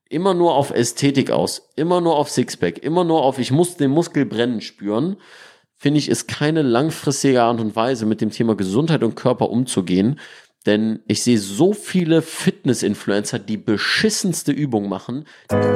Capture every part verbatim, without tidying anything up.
immer nur auf Ästhetik aus, immer nur auf Sixpack, immer nur auf ich muss den Muskel brennen spüren, finde ich, ist keine langfristige Art und Weise, mit dem Thema Gesundheit und Körper umzugehen. Denn ich sehe so viele Fitness-Influencer, die beschissenste Übungen machen.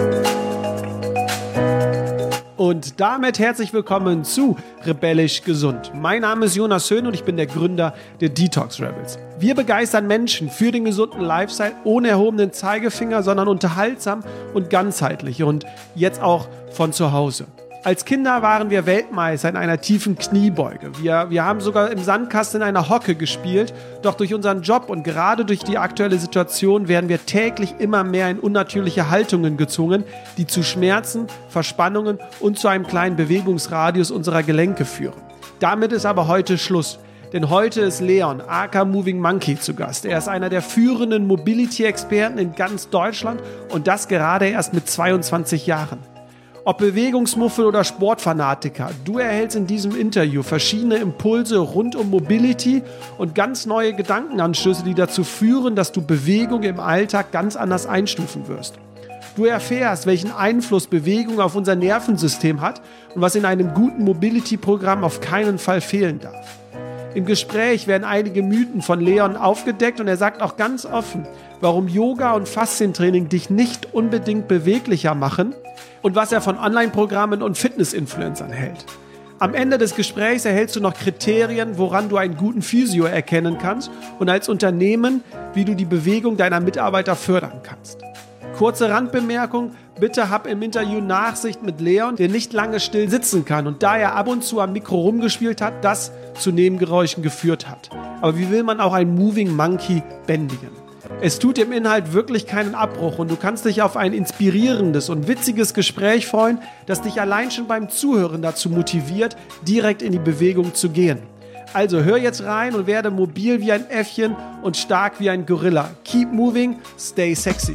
Und damit herzlich willkommen zu Rebellisch Gesund. Mein Name ist Jonas Höhn und ich bin der Gründer der Detox Rebels. Wir begeistern Menschen für den gesunden Lifestyle ohne erhobenen Zeigefinger, sondern unterhaltsam und ganzheitlich und jetzt auch von zu Hause. Als Kinder waren wir Weltmeister in einer tiefen Kniebeuge. Wir, wir haben sogar im Sandkasten in einer Hocke gespielt. Doch durch unseren Job und gerade durch die aktuelle Situation werden wir täglich immer mehr in unnatürliche Haltungen gezwungen, die zu Schmerzen, Verspannungen und zu einem kleinen Bewegungsradius unserer Gelenke führen. Damit ist aber heute Schluss. Denn heute ist Leon, aka Moving Monkey, zu Gast. Er ist einer der führenden Mobility-Experten in ganz Deutschland und das gerade erst mit zweiundzwanzig Jahren. Ob Bewegungsmuffel oder Sportfanatiker, du erhältst in diesem Interview verschiedene Impulse rund um Mobility und ganz neue Gedankenanstöße, die dazu führen, dass du Bewegung im Alltag ganz anders einstufen wirst. Du erfährst, welchen Einfluss Bewegung auf unser Nervensystem hat und was in einem guten Mobility-Programm auf keinen Fall fehlen darf. Im Gespräch werden einige Mythen von Leon aufgedeckt und er sagt auch ganz offen, warum Yoga und Faszientraining dich nicht unbedingt beweglicher machen und was er von Online-Programmen und Fitness-Influencern hält. Am Ende des Gesprächs erhältst du noch Kriterien, woran du einen guten Physio erkennen kannst und als Unternehmen, wie du die Bewegung deiner Mitarbeiter fördern kannst. Kurze Randbemerkung, bitte hab im Interview Nachsicht mit Leon, der nicht lange still sitzen kann und da er ab und zu am Mikro rumgespielt hat, das zu Nebengeräuschen geführt hat. Aber wie will man auch einen Moving Monkey bändigen? Es tut dem Inhalt wirklich keinen Abbruch und du kannst dich auf ein inspirierendes und witziges Gespräch freuen, das dich allein schon beim Zuhören dazu motiviert, direkt in die Bewegung zu gehen. Also hör jetzt rein und werde mobil wie ein Äffchen und stark wie ein Gorilla. Keep moving, stay sexy.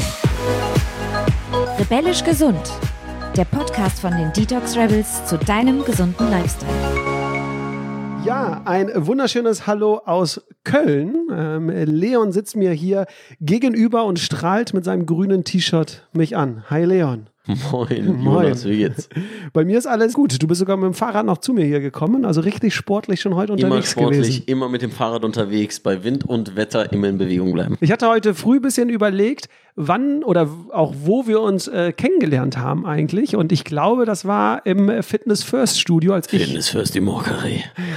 Rebellisch Gesund, der Podcast von den Detox Rebels zu deinem gesunden Lifestyle. Ja, ein wunderschönes Hallo aus Köln. Ähm, Leon sitzt mir hier gegenüber und strahlt mit seinem grünen T-Shirt mich an. Hi Leon. Moin, Moin. Jonas, wie geht's? Bei mir ist alles gut. Du bist sogar mit dem Fahrrad noch zu mir hier gekommen, also richtig sportlich schon heute unterwegs gewesen. Immer sportlich, immer mit dem Fahrrad unterwegs, bei Wind und Wetter immer in Bewegung bleiben. Ich hatte heute früh ein bisschen überlegt, wann oder auch wo wir uns äh, kennengelernt haben eigentlich und ich glaube, das war im Fitness First Studio. Als Fitness ich First im Molkerei.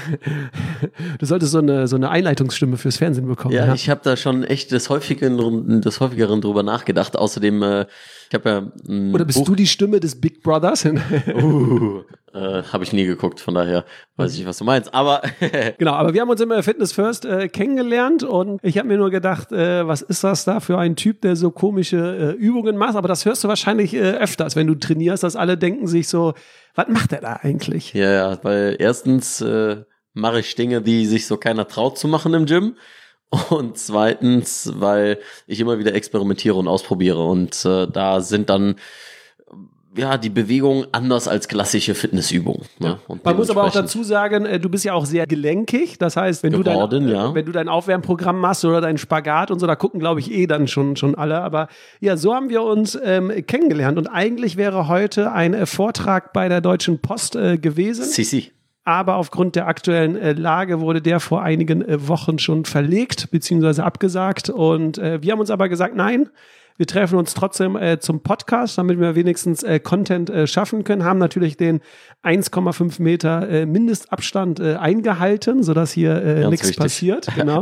Du solltest so eine, so eine Einleitungsstimme fürs Fernsehen bekommen. Ja, ja? Ich habe da schon echt des häufigeren, des häufigeren drüber nachgedacht. Außerdem, äh, ich habe ja ein Oder bist Buch. du die Stimme des Big Brothers? uh, äh, habe ich nie geguckt, von daher weiß ich, was du meinst. Aber genau, aber wir haben uns immer Fitness First äh, kennengelernt und ich habe mir nur gedacht, äh, was ist das da für ein Typ, der so komische äh, Übungen macht? Aber das hörst du wahrscheinlich äh, öfters, wenn du trainierst, dass alle denken sich so, was macht der da eigentlich? Ja, ja, weil erstens äh, mache ich Dinge, die sich so keiner traut zu machen im Gym. Und zweitens, weil ich immer wieder experimentiere und ausprobiere und äh, da sind dann ja die Bewegungen anders als klassische Fitnessübungen. Ne? Und man muss aber auch dazu sagen, äh, du bist ja auch sehr gelenkig, das heißt, wenn geworden, du dein, ja. äh, wenn du dein Aufwärmprogramm machst oder deinen Spagat und so, da gucken glaube ich eh dann schon schon alle, aber ja, so haben wir uns ähm, kennengelernt und eigentlich wäre heute ein äh, Vortrag bei der Deutschen Post äh, gewesen. Si, si. Aber aufgrund der aktuellen äh, Lage wurde der vor einigen äh, Wochen schon verlegt bzw. abgesagt. Und äh, wir haben uns aber gesagt, nein, wir treffen uns trotzdem äh, zum Podcast, damit wir wenigstens äh, Content äh, schaffen können. Haben natürlich den eins Komma fünf Meter äh, Mindestabstand äh, eingehalten, sodass hier äh, nichts passiert. Genau.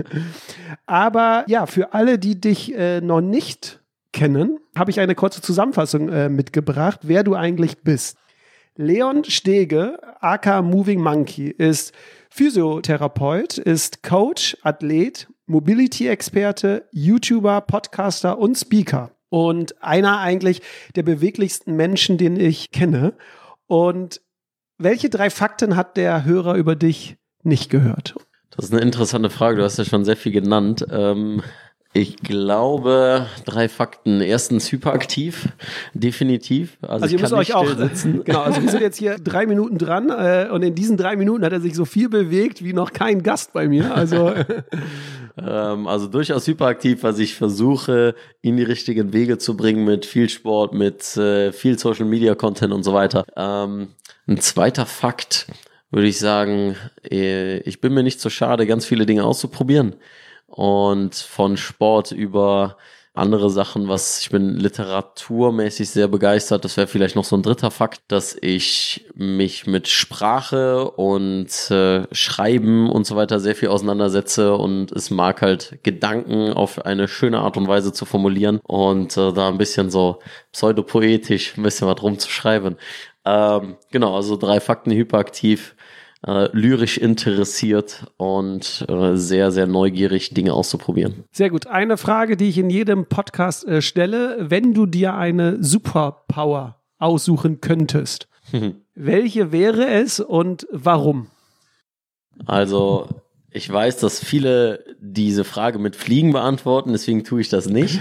Aber ja, für alle, die dich äh, noch nicht kennen, habe ich eine kurze Zusammenfassung äh, mitgebracht, wer du eigentlich bist. Leon Stege, aka Moving Monkey, ist Physiotherapeut, ist Coach, Athlet, Mobility-Experte, YouTuber, Podcaster und Speaker. Und einer eigentlich der beweglichsten Menschen, den ich kenne. Und welche drei Fakten hat der Hörer über dich nicht gehört? Das ist eine interessante Frage, du hast ja schon sehr viel genannt. Ähm Ich glaube, drei Fakten. Erstens hyperaktiv, definitiv. Also, also ich ihr kann müsst nicht euch auch, still sitzen. Genau, also wir sind jetzt hier drei Minuten dran äh, und in diesen drei Minuten hat er sich so viel bewegt wie noch kein Gast bei mir. Also ähm, also durchaus hyperaktiv, was ich versuche, in die richtigen Wege zu bringen mit viel Sport, mit äh, viel Social Media Content und so weiter. Ähm, ein zweiter Fakt würde ich sagen, äh, ich bin mir nicht so schade, ganz viele Dinge auszuprobieren. Und von Sport über andere Sachen, was ich bin literaturmäßig sehr begeistert. Das wäre vielleicht noch so ein dritter Fakt, dass ich mich mit Sprache und äh, Schreiben und so weiter sehr viel auseinandersetze und es mag halt Gedanken auf eine schöne Art und Weise zu formulieren und äh, da ein bisschen so pseudopoetisch ein bisschen was rumzuschreiben. Ähm, genau, also drei Fakten: hyperaktiv, Äh, lyrisch interessiert und äh, sehr, sehr neugierig, Dinge auszuprobieren. Sehr gut. Eine Frage, die ich in jedem Podcast äh, stelle: Wenn du dir eine Superpower aussuchen könntest, welche wäre es und warum? Also, ich weiß, dass viele diese Frage mit Fliegen beantworten, deswegen tue ich das nicht.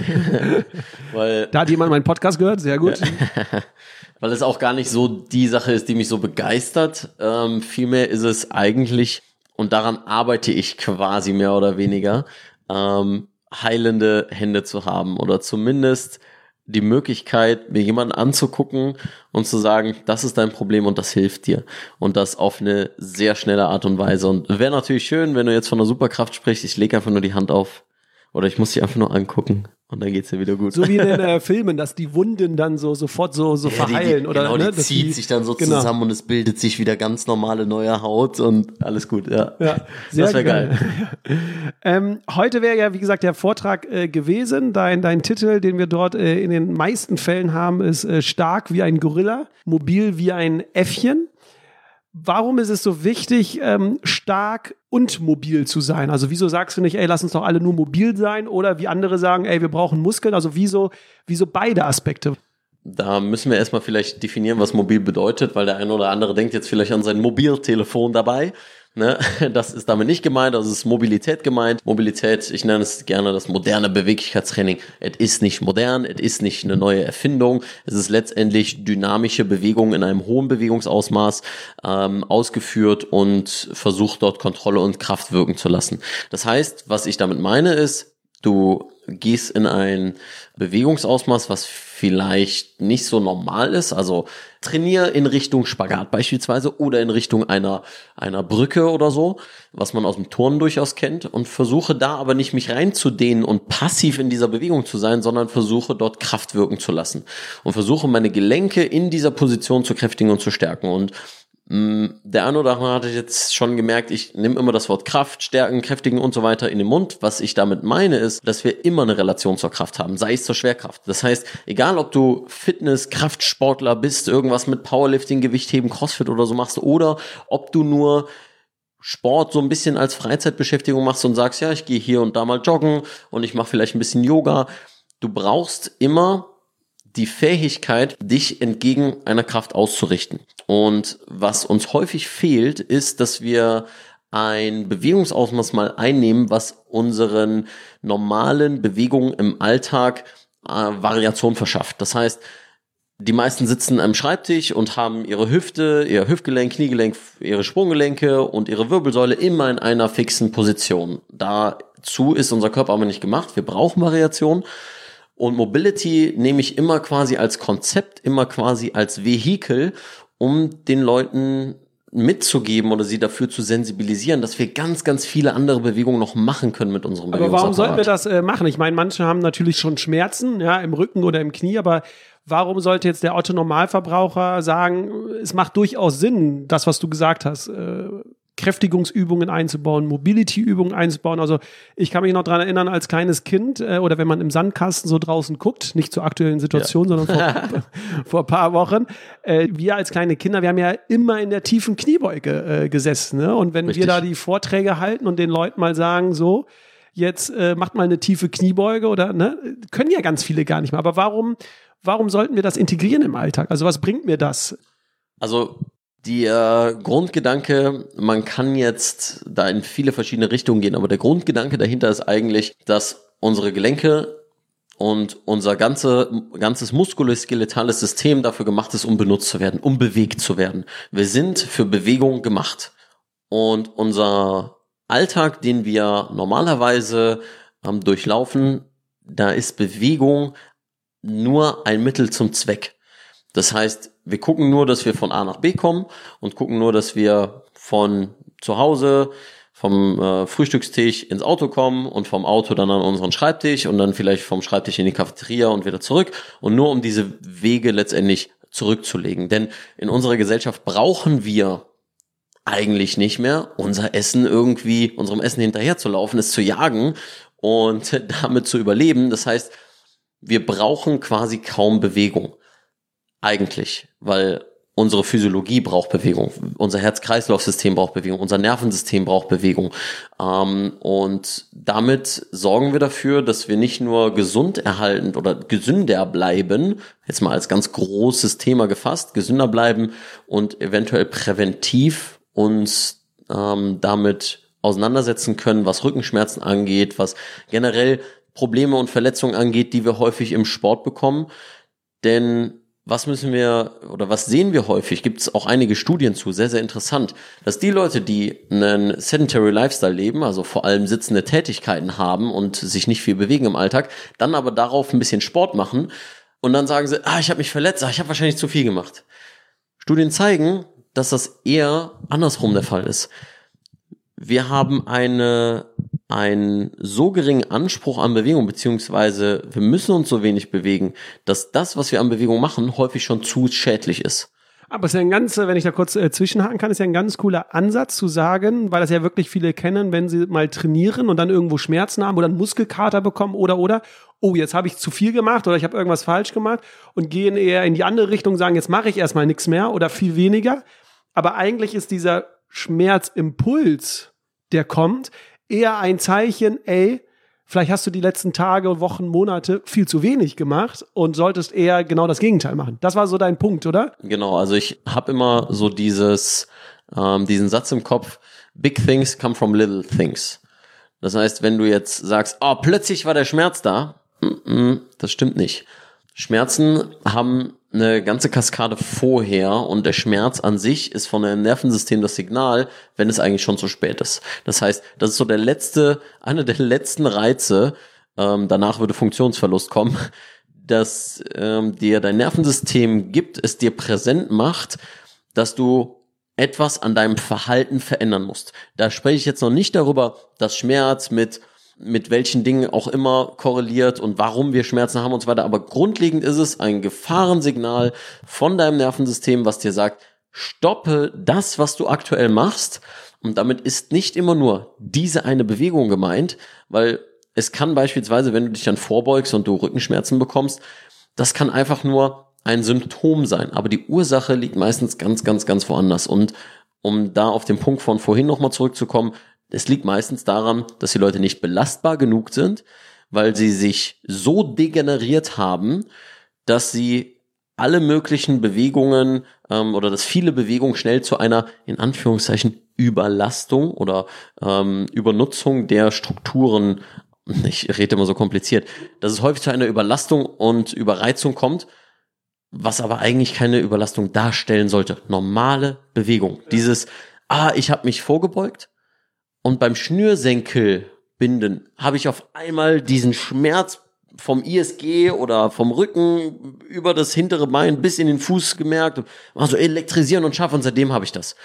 Weil da hat jemand meinen Podcast gehört, sehr gut. Weil es auch gar nicht so die Sache ist, die mich so begeistert. Ähm, vielmehr ist es eigentlich, und daran arbeite ich quasi mehr oder weniger, ähm, heilende Hände zu haben oder zumindest die Möglichkeit, mir jemanden anzugucken und zu sagen, das ist dein Problem und das hilft dir. Und das auf eine sehr schnelle Art und Weise. Und wäre natürlich schön, wenn du jetzt von einer Superkraft sprichst, ich lege einfach nur die Hand auf oder ich muss dich einfach nur angucken. Und dann geht's dir wieder gut. So wie in den äh, Filmen, dass die Wunden dann so sofort so, so ja, verheilen. Die, die, oder, genau, ne, die zieht die, sich dann so genau. zusammen und es bildet sich wieder ganz normale neue Haut und alles gut. Ja, ja sehr das wäre geil. geil. ähm, heute wäre ja, wie gesagt, der Vortrag äh, gewesen. Dein, dein Titel, den wir dort äh, in den meisten Fällen haben, ist äh, stark wie ein Gorilla, mobil wie ein Äffchen. Warum ist es so wichtig, ähm, stark und mobil zu sein? Also wieso sagst du nicht, ey, lass uns doch alle nur mobil sein? Oder wie andere sagen, ey, wir brauchen Muskeln. Also wieso, wieso beide Aspekte? Da müssen wir erstmal vielleicht definieren, was mobil bedeutet, weil der eine oder andere denkt jetzt vielleicht an sein Mobiltelefon dabei. Ne? Das ist damit nicht gemeint, also es ist Mobilität gemeint. Mobilität, ich nenne es gerne das moderne Beweglichkeitstraining. Es ist nicht modern, es ist nicht eine neue Erfindung. Es ist letztendlich dynamische Bewegung in einem hohen Bewegungsausmaß ähm, ausgeführt und versucht dort Kontrolle und Kraft wirken zu lassen. Das heißt, was ich damit meine ist, du gehst in ein Bewegungsausmaß, was vielleicht nicht so normal ist. Also trainiere in Richtung Spagat beispielsweise oder in Richtung einer einer Brücke oder so, was man aus dem Turnen durchaus kennt, und versuche da aber nicht mich reinzudehnen und passiv in dieser Bewegung zu sein, sondern versuche dort Kraft wirken zu lassen und versuche meine Gelenke in dieser Position zu kräftigen und zu stärken. Und der eine oder andere hatte jetzt schon gemerkt, ich nehme immer das Wort Kraft, Stärken, Kräftigen und so weiter in den Mund. Was ich damit meine ist, dass wir immer eine Relation zur Kraft haben, sei es zur Schwerkraft. Das heißt, egal ob du Fitness, Kraftsportler bist, irgendwas mit Powerlifting, Gewichtheben, Crossfit oder so machst, oder ob du nur Sport so ein bisschen als Freizeitbeschäftigung machst und sagst, ja, ich gehe hier und da mal joggen und ich mache vielleicht ein bisschen Yoga. Du brauchst immer die Fähigkeit, dich entgegen einer Kraft auszurichten. Und was uns häufig fehlt, ist, dass wir ein Bewegungsausmaß mal einnehmen, was unseren normalen Bewegungen im Alltag äh, Variation verschafft. Das heißt, die meisten sitzen am Schreibtisch und haben ihre Hüfte, ihr Hüftgelenk, Kniegelenk, ihre Sprunggelenke und ihre Wirbelsäule immer in einer fixen Position. Dazu ist unser Körper aber nicht gemacht. Wir brauchen Variation. Und Mobility nehme ich immer quasi als Konzept, immer quasi als Vehikel, um den Leuten mitzugeben oder sie dafür zu sensibilisieren, dass wir ganz, ganz viele andere Bewegungen noch machen können mit unserem Bewegungsapparat. Aber warum sollten wir das äh, machen? Ich meine, manche haben natürlich schon Schmerzen, ja, im Rücken oder im Knie, aber warum sollte jetzt der Otto-Normalverbraucher sagen, es macht durchaus Sinn, das, was du gesagt hast, äh, Kräftigungsübungen einzubauen, Mobility-Übungen einzubauen. Also ich kann mich noch dran erinnern, als kleines Kind äh, oder wenn man im Sandkasten so draußen guckt, nicht zur aktuellen Situation, ja. sondern vor, vor ein paar Wochen, äh, wir als kleine Kinder, wir haben ja immer in der tiefen Kniebeuge äh, gesessen. Ne? Und wenn Richtig. wir da die Vorträge halten und den Leuten mal sagen, so, jetzt äh, macht mal eine tiefe Kniebeuge oder, ne, können ja ganz viele gar nicht mehr. Aber warum, warum sollten wir das integrieren im Alltag? Also was bringt mir das? Also Der Grundgedanke, man kann jetzt da in viele verschiedene Richtungen gehen, aber der Grundgedanke dahinter ist eigentlich, dass unsere Gelenke und unser ganze, ganzes muskuloskeletales System dafür gemacht ist, um benutzt zu werden, um bewegt zu werden. Wir sind für Bewegung gemacht. Und unser Alltag, den wir normalerweise ähm, durchlaufen, da ist Bewegung nur ein Mittel zum Zweck. Das heißt, wir gucken nur, dass wir von A nach B kommen und gucken nur, dass wir von zu Hause, vom äh, Frühstückstisch ins Auto kommen und vom Auto dann an unseren Schreibtisch und dann vielleicht vom Schreibtisch in die Cafeteria und wieder zurück. Und nur um diese Wege letztendlich zurückzulegen. Denn in unserer Gesellschaft brauchen wir eigentlich nicht mehr unser Essen irgendwie, unserem Essen hinterher zu laufen, es zu jagen und damit zu überleben. Das heißt, wir brauchen quasi kaum Bewegung. Eigentlich, weil unsere Physiologie braucht Bewegung, unser Herz-Kreislauf-System braucht Bewegung, unser Nervensystem braucht Bewegung. Ähm, und damit sorgen wir dafür, dass wir nicht nur gesund erhalten oder gesünder bleiben, jetzt mal als ganz großes Thema gefasst, gesünder bleiben und eventuell präventiv uns ähm, damit auseinandersetzen können, was Rückenschmerzen angeht, was generell Probleme und Verletzungen angeht, die wir häufig im Sport bekommen. Denn was müssen wir oder was sehen wir häufig? Gibt es auch einige Studien zu, sehr, sehr interessant, dass die Leute, die einen sedentary Lifestyle leben, also vor allem sitzende Tätigkeiten haben und sich nicht viel bewegen im Alltag, dann aber darauf ein bisschen Sport machen und dann sagen sie, ah, ich habe mich verletzt, ah, ich habe wahrscheinlich zu viel gemacht. Studien zeigen, dass das eher andersrum der Fall ist. Wir haben eine einen so geringen Anspruch an Bewegung, beziehungsweise wir müssen uns so wenig bewegen, dass das, was wir an Bewegung machen, häufig schon zu schädlich ist. Aber es ist ja ein ganz, wenn ich da kurz äh, zwischenhaken kann, ist ja ein ganz cooler Ansatz zu sagen, weil das ja wirklich viele kennen, wenn sie mal trainieren und dann irgendwo Schmerzen haben oder einen Muskelkater bekommen oder, oder, oh, jetzt habe ich zu viel gemacht oder ich habe irgendwas falsch gemacht und gehen eher in die andere Richtung, sagen, jetzt mache ich erstmal nichts mehr oder viel weniger. Aber eigentlich ist dieser Schmerzimpuls, der kommt, eher ein Zeichen, ey, vielleicht hast du die letzten Tage, Wochen, Monate viel zu wenig gemacht und solltest eher genau das Gegenteil machen. Das war so dein Punkt, oder? Genau, also ich habe immer so dieses, ähm, diesen Satz im Kopf, big things come from little things. Das heißt, wenn du jetzt sagst, oh, plötzlich war der Schmerz da, das stimmt nicht. Schmerzen haben eine ganze Kaskade vorher und der Schmerz an sich ist von dem Nervensystem das Signal, wenn es eigentlich schon zu spät ist. Das heißt, das ist so der letzte, einer der letzten Reize, ähm, danach würde Funktionsverlust kommen, dass ähm, dir dein Nervensystem gibt, es dir präsent macht, dass du etwas an deinem Verhalten verändern musst. Da spreche ich jetzt noch nicht darüber, dass Schmerz mit mit welchen Dingen auch immer korreliert und warum wir Schmerzen haben und so weiter. Aber grundlegend ist es ein Gefahrensignal von deinem Nervensystem, was dir sagt, stoppe das, was du aktuell machst. Und damit ist nicht immer nur diese eine Bewegung gemeint, weil es kann beispielsweise, wenn du dich dann vorbeugst und du Rückenschmerzen bekommst, das kann einfach nur ein Symptom sein. Aber die Ursache liegt meistens ganz, ganz, ganz woanders. Und um da auf den Punkt von vorhin nochmal zurückzukommen, es liegt meistens daran, dass die Leute nicht belastbar genug sind, weil sie sich so degeneriert haben, dass sie alle möglichen Bewegungen ähm, oder dass viele Bewegungen schnell zu einer, in Anführungszeichen, Überlastung oder ähm, Übernutzung der Strukturen, ich rede immer so kompliziert, dass es häufig zu einer Überlastung und Überreizung kommt, was aber eigentlich keine Überlastung darstellen sollte. Normale Bewegung. Dieses, ah, ich habe mich vorgebeugt, und beim Schnürsenkelbinden habe ich auf einmal diesen Schmerz vom I S G oder vom Rücken über das hintere Bein bis in den Fuß gemerkt und war so elektrisieren und scharf und seitdem habe ich das.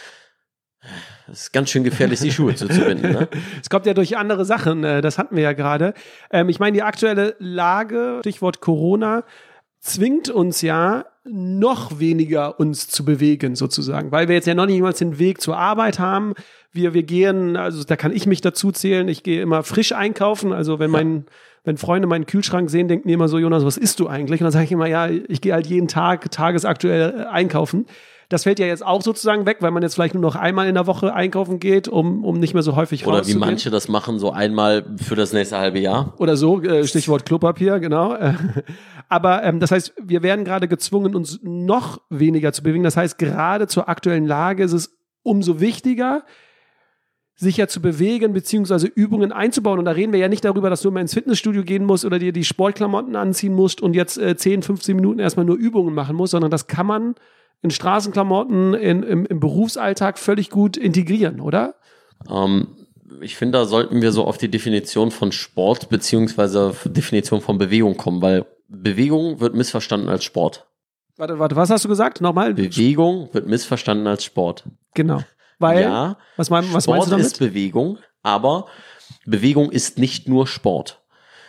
Das ist ganz schön gefährlich, die Schuhe zuzubinden. Ne? Es kommt ja durch andere Sachen, das hatten wir ja gerade. Ähm, ich meine, die aktuelle Lage, Stichwort Corona, zwingt uns ja, noch weniger uns zu bewegen sozusagen, weil wir jetzt ja noch nicht mal den Weg zur Arbeit haben. Wir, wir gehen, also da kann ich mich dazu zählen, ich gehe immer frisch einkaufen, also wenn mein, wenn Freunde meinen Kühlschrank sehen, denken die immer so, Jonas, was isst du eigentlich? Und dann sage ich immer, ja, ich gehe halt jeden Tag tagesaktuell einkaufen. Das fällt ja jetzt auch sozusagen weg, weil man jetzt vielleicht nur noch einmal in der Woche einkaufen geht, um, um nicht mehr so häufig rauszugehen. rauszugehen. Oder wie manche das machen, so einmal für das nächste halbe Jahr. Oder so, äh, Stichwort Klopapier, genau. Aber ähm, das heißt, wir werden gerade gezwungen, uns noch weniger zu bewegen. Das heißt, gerade zur aktuellen Lage ist es umso wichtiger, sich ja zu bewegen, beziehungsweise Übungen einzubauen. Und da reden wir ja nicht darüber, dass du immer ins Fitnessstudio gehen musst oder dir die Sportklamotten anziehen musst und jetzt äh, zehn, fünfzehn Minuten erstmal nur Übungen machen musst, sondern das kann man in Straßenklamotten, in, im, im Berufsalltag völlig gut integrieren, oder? Ähm, ich finde, da sollten wir so auf die Definition von Sport beziehungsweise Definition von Bewegung kommen, weil Bewegung wird missverstanden als Sport. Warte, warte, was hast du gesagt? Nochmal? Bewegung wird missverstanden als Sport. Genau. Weil, ja, was, mein, was Sport meinst du damit? ist Bewegung, aber Bewegung ist nicht nur Sport.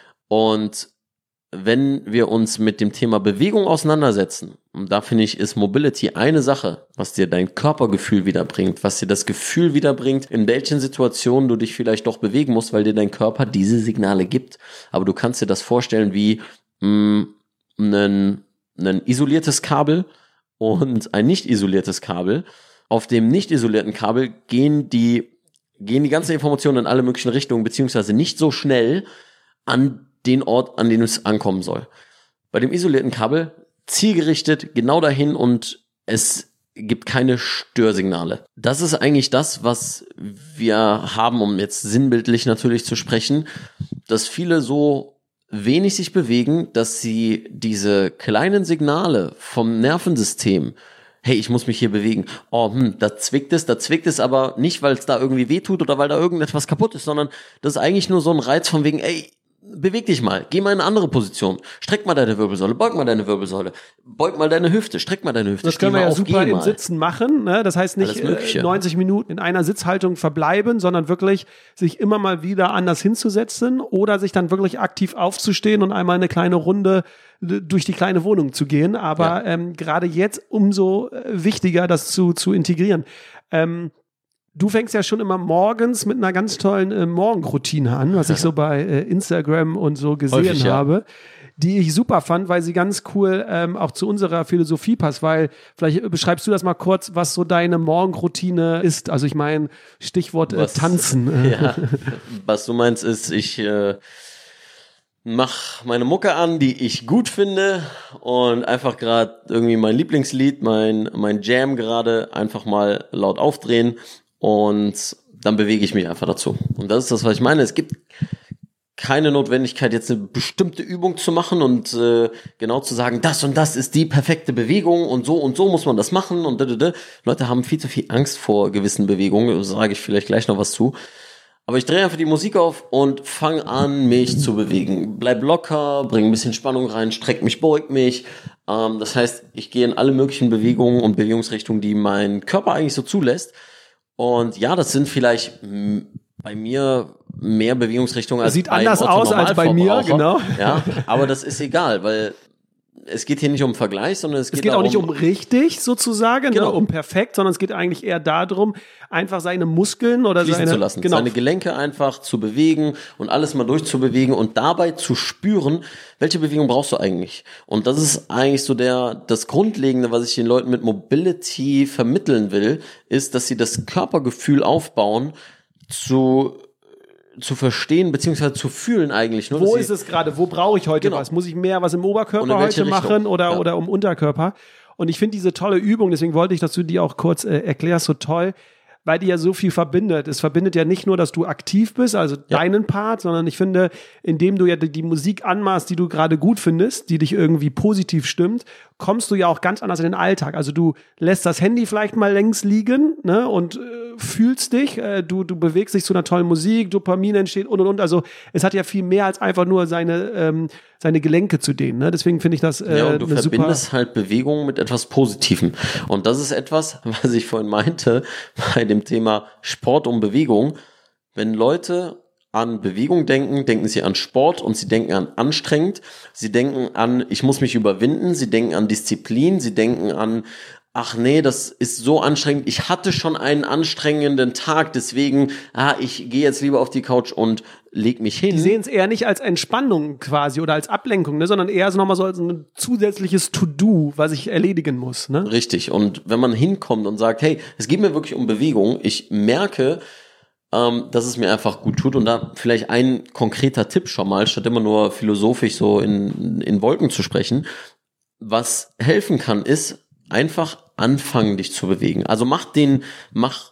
Und wenn wir uns mit dem Thema Bewegung auseinandersetzen, und da finde ich, ist Mobility eine Sache, was dir dein Körpergefühl wiederbringt, was dir das Gefühl wiederbringt, in welchen Situationen du dich vielleicht doch bewegen musst, weil dir dein Körper diese Signale gibt. Aber du kannst dir das vorstellen wie mh, ein, ein isoliertes Kabel und ein nicht isoliertes Kabel. Auf dem nicht isolierten Kabel gehen die, gehen die ganzen Informationen in alle möglichen Richtungen, beziehungsweise nicht so schnell an den Ort, an den es ankommen soll. Bei dem isolierten Kabel zielgerichtet genau dahin und es gibt keine Störsignale. Das ist eigentlich das, was wir haben, um jetzt sinnbildlich natürlich zu sprechen, dass viele so wenig sich bewegen, dass sie diese kleinen Signale vom Nervensystem, hey, ich muss mich hier bewegen. Oh, hm, da zwickt es, da zwickt es aber nicht, weil es da irgendwie wehtut oder weil da irgendetwas kaputt ist, sondern das ist eigentlich nur so ein Reiz von wegen, ey, beweg dich mal, geh mal in eine andere Position, streck mal deine Wirbelsäule, beug mal deine Wirbelsäule, beug mal deine Hüfte, streck mal deine Hüfte. Das können wir ja auf, super im Sitzen machen, ne? Das heißt nicht äh, neunzig Minuten in einer Sitzhaltung verbleiben, sondern wirklich sich immer mal wieder anders hinzusetzen oder sich dann wirklich aktiv aufzustehen und einmal eine kleine Runde durch die kleine Wohnung zu gehen. Aber ja. ähm, gerade jetzt umso wichtiger, das zu, zu integrieren. Ähm, Du fängst ja schon immer morgens mit einer ganz tollen äh, Morgenroutine an, was ich so bei äh, Instagram und so gesehen Häufig, ja. habe, die ich super fand, weil sie ganz cool ähm, auch zu unserer Philosophie passt, weil vielleicht beschreibst du das mal kurz, was so deine Morgenroutine ist. Also ich meine, Stichwort äh, Tanzen. Ja, was du meinst ist, ich äh, mach meine Mucke an, die ich gut finde und einfach gerade irgendwie mein Lieblingslied, mein, mein Jam gerade einfach mal laut aufdrehen. Und dann bewege ich mich einfach dazu. Und das ist das, was ich meine. Es gibt keine Notwendigkeit, jetzt eine bestimmte Übung zu machen und äh, genau zu sagen, das und das ist die perfekte Bewegung und so und so muss man das machen. Und da, da, da. Leute haben viel zu viel Angst vor gewissen Bewegungen, da sage ich vielleicht gleich noch was zu. Aber ich drehe einfach die Musik auf und fange an, mich zu bewegen. Bleib locker, bring ein bisschen Spannung rein, streck mich, beug mich. Ähm, das heißt, ich gehe in alle möglichen Bewegungen und Bewegungsrichtungen, die mein Körper eigentlich so zulässt. Und ja, das sind vielleicht m- bei mir mehr Bewegungsrichtungen als Sieht bei anders aus als bei mir, genau. Ja, aber das ist egal, weil es geht hier nicht um Vergleich, sondern es geht, es geht darum, auch nicht um richtig sozusagen, genau. ne, um perfekt, sondern es geht eigentlich eher darum, einfach seine Muskeln oder fließen seine, zu lassen, genau. seine Gelenke einfach zu bewegen und alles mal durchzubewegen und dabei zu spüren, welche Bewegung brauchst du eigentlich? Und das ist eigentlich so der das Grundlegende, was ich den Leuten mit Mobility vermitteln will, ist, dass sie das Körpergefühl aufbauen, zu zu verstehen beziehungsweise zu fühlen eigentlich. Nur, Wo ist es gerade? Wo brauche ich heute genau. was? Muss ich mehr was im Oberkörper heute Richtung? machen oder, ja. oder im Unterkörper? Und ich finde diese tolle Übung, deswegen wollte ich, dass du die auch kurz äh, erklärst, so toll, weil die ja so viel verbindet. Es verbindet ja nicht nur, dass du aktiv bist, also ja. deinen Part, sondern ich finde, indem du ja die, die Musik anmachst, die du gerade gut findest, die dich irgendwie positiv stimmt, kommst du ja auch ganz anders in den Alltag. Also du lässt das Handy vielleicht mal längs liegen, ne, und äh, fühlst dich, äh, du, du bewegst dich zu einer tollen Musik, Dopamin entsteht und und und. Also es hat ja viel mehr als einfach nur seine, ähm, seine Gelenke zu dehnen. Ne? Deswegen finde ich das äh, ja, und du eine verbindest super halt Bewegung mit etwas Positivem. Und das ist etwas, was ich vorhin meinte, bei dem Thema Sport und Bewegung. Wenn Leute an Bewegung denken, denken sie an Sport und sie denken an anstrengend. Sie denken an, ich muss mich überwinden. Sie denken an Disziplin. Sie denken an, ach nee, das ist so anstrengend. Ich hatte schon einen anstrengenden Tag, deswegen, ah, ich gehe jetzt lieber auf die Couch und leg mich hin. Die sehen es eher nicht als Entspannung quasi oder als Ablenkung, ne, sondern eher so nochmal so als ein zusätzliches To-Do, was ich erledigen muss. Ne? Richtig. Und wenn man hinkommt und sagt, hey, es geht mir wirklich um Bewegung, ich merke, ähm, dass es mir einfach gut tut und da vielleicht ein konkreter Tipp schon mal, statt immer nur philosophisch so in, in Wolken zu sprechen, was helfen kann, ist einfach anfangen, dich zu bewegen. Also mach den, mach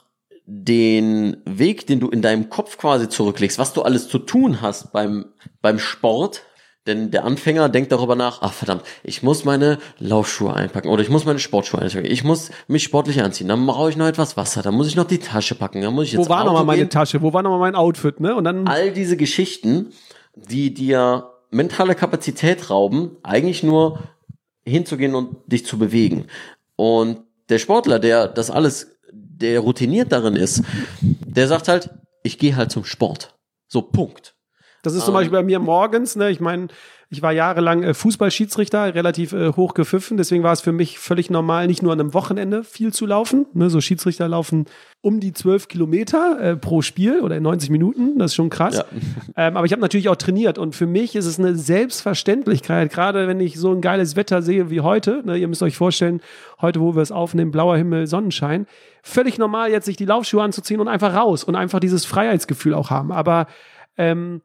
den Weg, den du in deinem Kopf quasi zurücklegst, was du alles zu tun hast beim, beim Sport, Denn der Anfänger denkt darüber nach, ach verdammt, ich muss meine Laufschuhe einpacken oder ich muss meine Sportschuhe einpacken, ich muss mich sportlich anziehen, dann brauche ich noch etwas Wasser, dann muss ich noch die Tasche packen, dann muss ich jetzt Wo war Auto nochmal meine gehen. Tasche, wo war nochmal mein Outfit, ne? Und dann All diese Geschichten, die dir mentale Kapazität rauben, eigentlich nur hinzugehen und dich zu bewegen. Und der Sportler, der das alles, der routiniert darin ist, der sagt halt, ich gehe halt zum Sport. So, Punkt. Das ist zum um, Beispiel bei mir morgens, ne? Ich meine, ich war jahrelang äh, Fußballschiedsrichter, relativ äh, hoch gepfiffen, deswegen war es für mich völlig normal, nicht nur an einem Wochenende viel zu laufen. Ne? So Schiedsrichter laufen um die zwölf Kilometer äh, pro Spiel oder in neunzig Minuten, das ist schon krass. Ja. Ähm, aber ich habe natürlich auch trainiert und für mich ist es eine Selbstverständlichkeit, gerade wenn ich so ein geiles Wetter sehe wie heute, ne? Ihr müsst euch vorstellen, heute, wo wir es aufnehmen, blauer Himmel, Sonnenschein, völlig normal jetzt sich die Laufschuhe anzuziehen und einfach raus und einfach dieses Freiheitsgefühl auch haben. Aber ähm,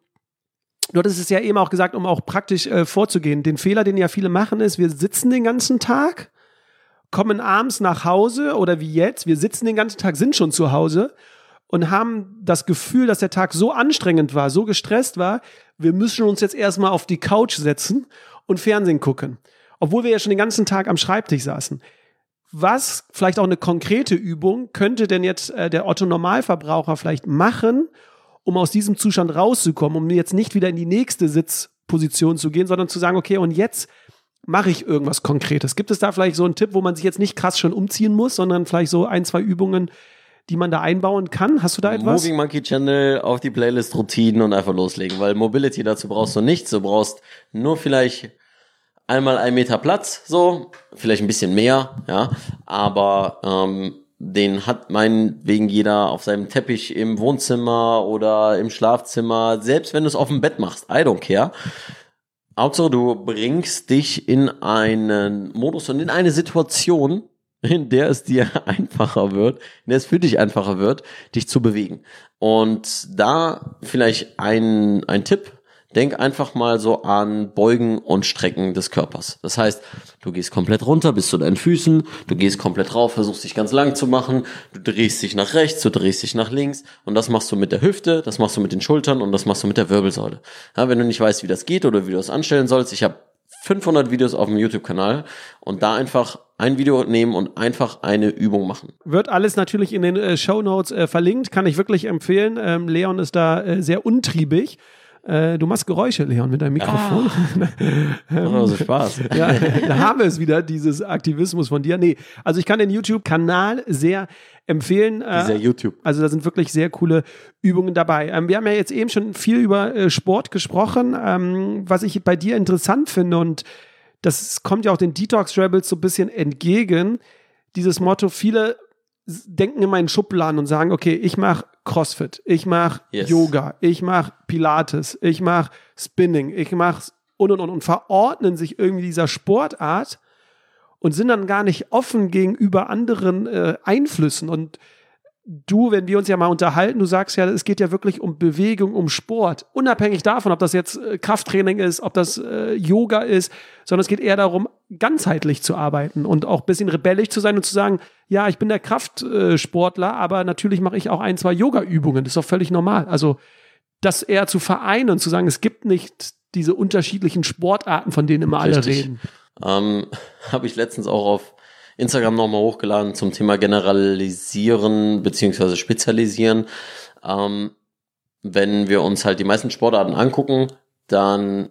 du hattest es ja eben auch gesagt, um auch praktisch äh, vorzugehen. Den Fehler, den ja viele machen, ist, wir sitzen den ganzen Tag, kommen abends nach Hause oder wie jetzt, wir sitzen den ganzen Tag, sind schon zu Hause und haben das Gefühl, dass der Tag so anstrengend war, so gestresst war, wir müssen uns jetzt erstmal auf die Couch setzen und Fernsehen gucken. Obwohl wir ja schon den ganzen Tag am Schreibtisch saßen. Was, vielleicht auch eine konkrete Übung, könnte denn jetzt äh, der Otto-Normalverbraucher vielleicht machen, um aus diesem Zustand rauszukommen, um jetzt nicht wieder in die nächste Sitzposition zu gehen, sondern zu sagen, okay, und jetzt mache ich irgendwas Konkretes. Gibt es da vielleicht so einen Tipp, wo man sich jetzt nicht krass schon umziehen muss, sondern vielleicht so ein, zwei Übungen, die man da einbauen kann? Hast du da etwas? Moving Monkey Channel auf die Playlist Routinen und einfach loslegen, weil Mobility, dazu brauchst du nichts, du brauchst nur vielleicht einmal ein Meter Platz, so, vielleicht ein bisschen mehr, ja, aber ähm, den hat meinetwegen jeder auf seinem Teppich im Wohnzimmer oder im Schlafzimmer, selbst wenn du es auf dem Bett machst, I don't care. Hauptsache, du bringst dich in einen Modus und in eine Situation, in der es dir einfacher wird, in der es für dich einfacher wird, dich zu bewegen. Und da vielleicht ein, ein Tipp, denk einfach mal so an Beugen und Strecken des Körpers. Das heißt, du gehst komplett runter bis zu deinen Füßen, du gehst komplett rauf, versuchst dich ganz lang zu machen, du drehst dich nach rechts, du drehst dich nach links und das machst du mit der Hüfte, das machst du mit den Schultern und das machst du mit der Wirbelsäule. Ja, wenn du nicht weißt, wie das geht oder wie du das anstellen sollst, ich habe fünfhundert Videos auf dem YouTube-Kanal und da einfach ein Video nehmen und einfach eine Übung machen. Wird alles natürlich in den äh, Shownotes äh, verlinkt, kann ich wirklich empfehlen. Ähm, Leon ist da äh, sehr untriebig. Äh, du machst Geräusche, Leon, mit deinem Mikrofon. Ah, ähm, also Spaß. Ja, da haben wir es wieder, dieses Aktivismus von dir. Nee, also ich kann den YouTube-Kanal sehr empfehlen. Äh, Dieser YouTube. Also da sind wirklich sehr coole Übungen dabei. Ähm, wir haben ja jetzt eben schon viel über äh, Sport gesprochen. Ähm, was ich bei dir interessant finde, und das kommt ja auch den Detox Rebels so ein bisschen entgegen, dieses Motto, viele denken immer in Schubladen und sagen, okay, ich mache CrossFit, ich mache yes. Yoga, ich mache Pilates, ich mache Spinning, ich mache und und und und verordnen sich irgendwie dieser Sportart und sind dann gar nicht offen gegenüber anderen äh, Einflüssen. Und du, wenn wir uns ja mal unterhalten, du sagst ja, es geht ja wirklich um Bewegung, um Sport. Unabhängig davon, ob das jetzt äh, Krafttraining ist, ob das äh, Yoga ist, sondern es geht eher darum, ganzheitlich zu arbeiten und auch ein bisschen rebellisch zu sein und zu sagen, ja, ich bin der Kraftsportler, aber natürlich mache ich auch ein, zwei Yoga-Übungen. Das ist doch völlig normal. Also das eher zu vereinen und zu sagen, es gibt nicht diese unterschiedlichen Sportarten, von denen immer alle Richtig. reden. Ähm, habe ich letztens auch auf Instagram nochmal hochgeladen zum Thema Generalisieren beziehungsweise Spezialisieren. Ähm, wenn wir uns halt die meisten Sportarten angucken, dann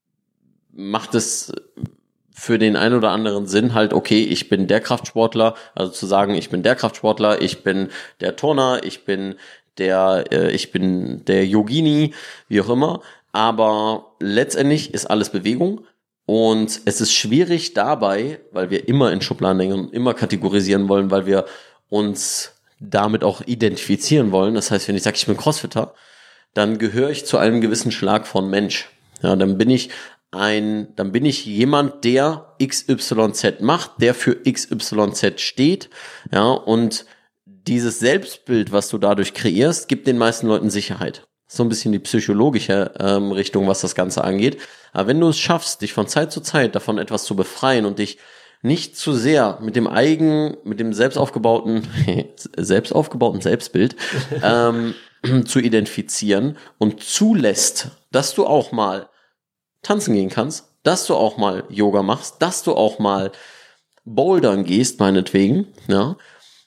macht es für den einen oder anderen Sinn halt, okay, ich bin der Kraftsportler, also zu sagen, ich bin der Kraftsportler, ich bin der Turner, ich bin der, äh, ich bin der Yogini, wie auch immer. Aber letztendlich ist alles Bewegung. Und es ist schwierig dabei, weil wir immer in Schubladen denken und immer kategorisieren wollen, weil wir uns damit auch identifizieren wollen. Das heißt, wenn ich sage, ich bin Crossfitter, dann gehöre ich zu einem gewissen Schlag von Mensch. Ja, dann bin ich ein, dann bin ich jemand, der X Y Z macht, der für X Y Z steht. Ja, und dieses Selbstbild, was du dadurch kreierst, gibt den meisten Leuten Sicherheit. So ein bisschen die psychologische ähm, Richtung, was das Ganze angeht. Aber wenn du es schaffst, dich von Zeit zu Zeit davon etwas zu befreien und dich nicht zu sehr mit dem eigen, mit dem selbst aufgebauten, selbst aufgebauten Selbstbild ähm, zu identifizieren und zulässt, dass du auch mal tanzen gehen kannst, dass du auch mal Yoga machst, dass du auch mal bouldern gehst, meinetwegen, ja,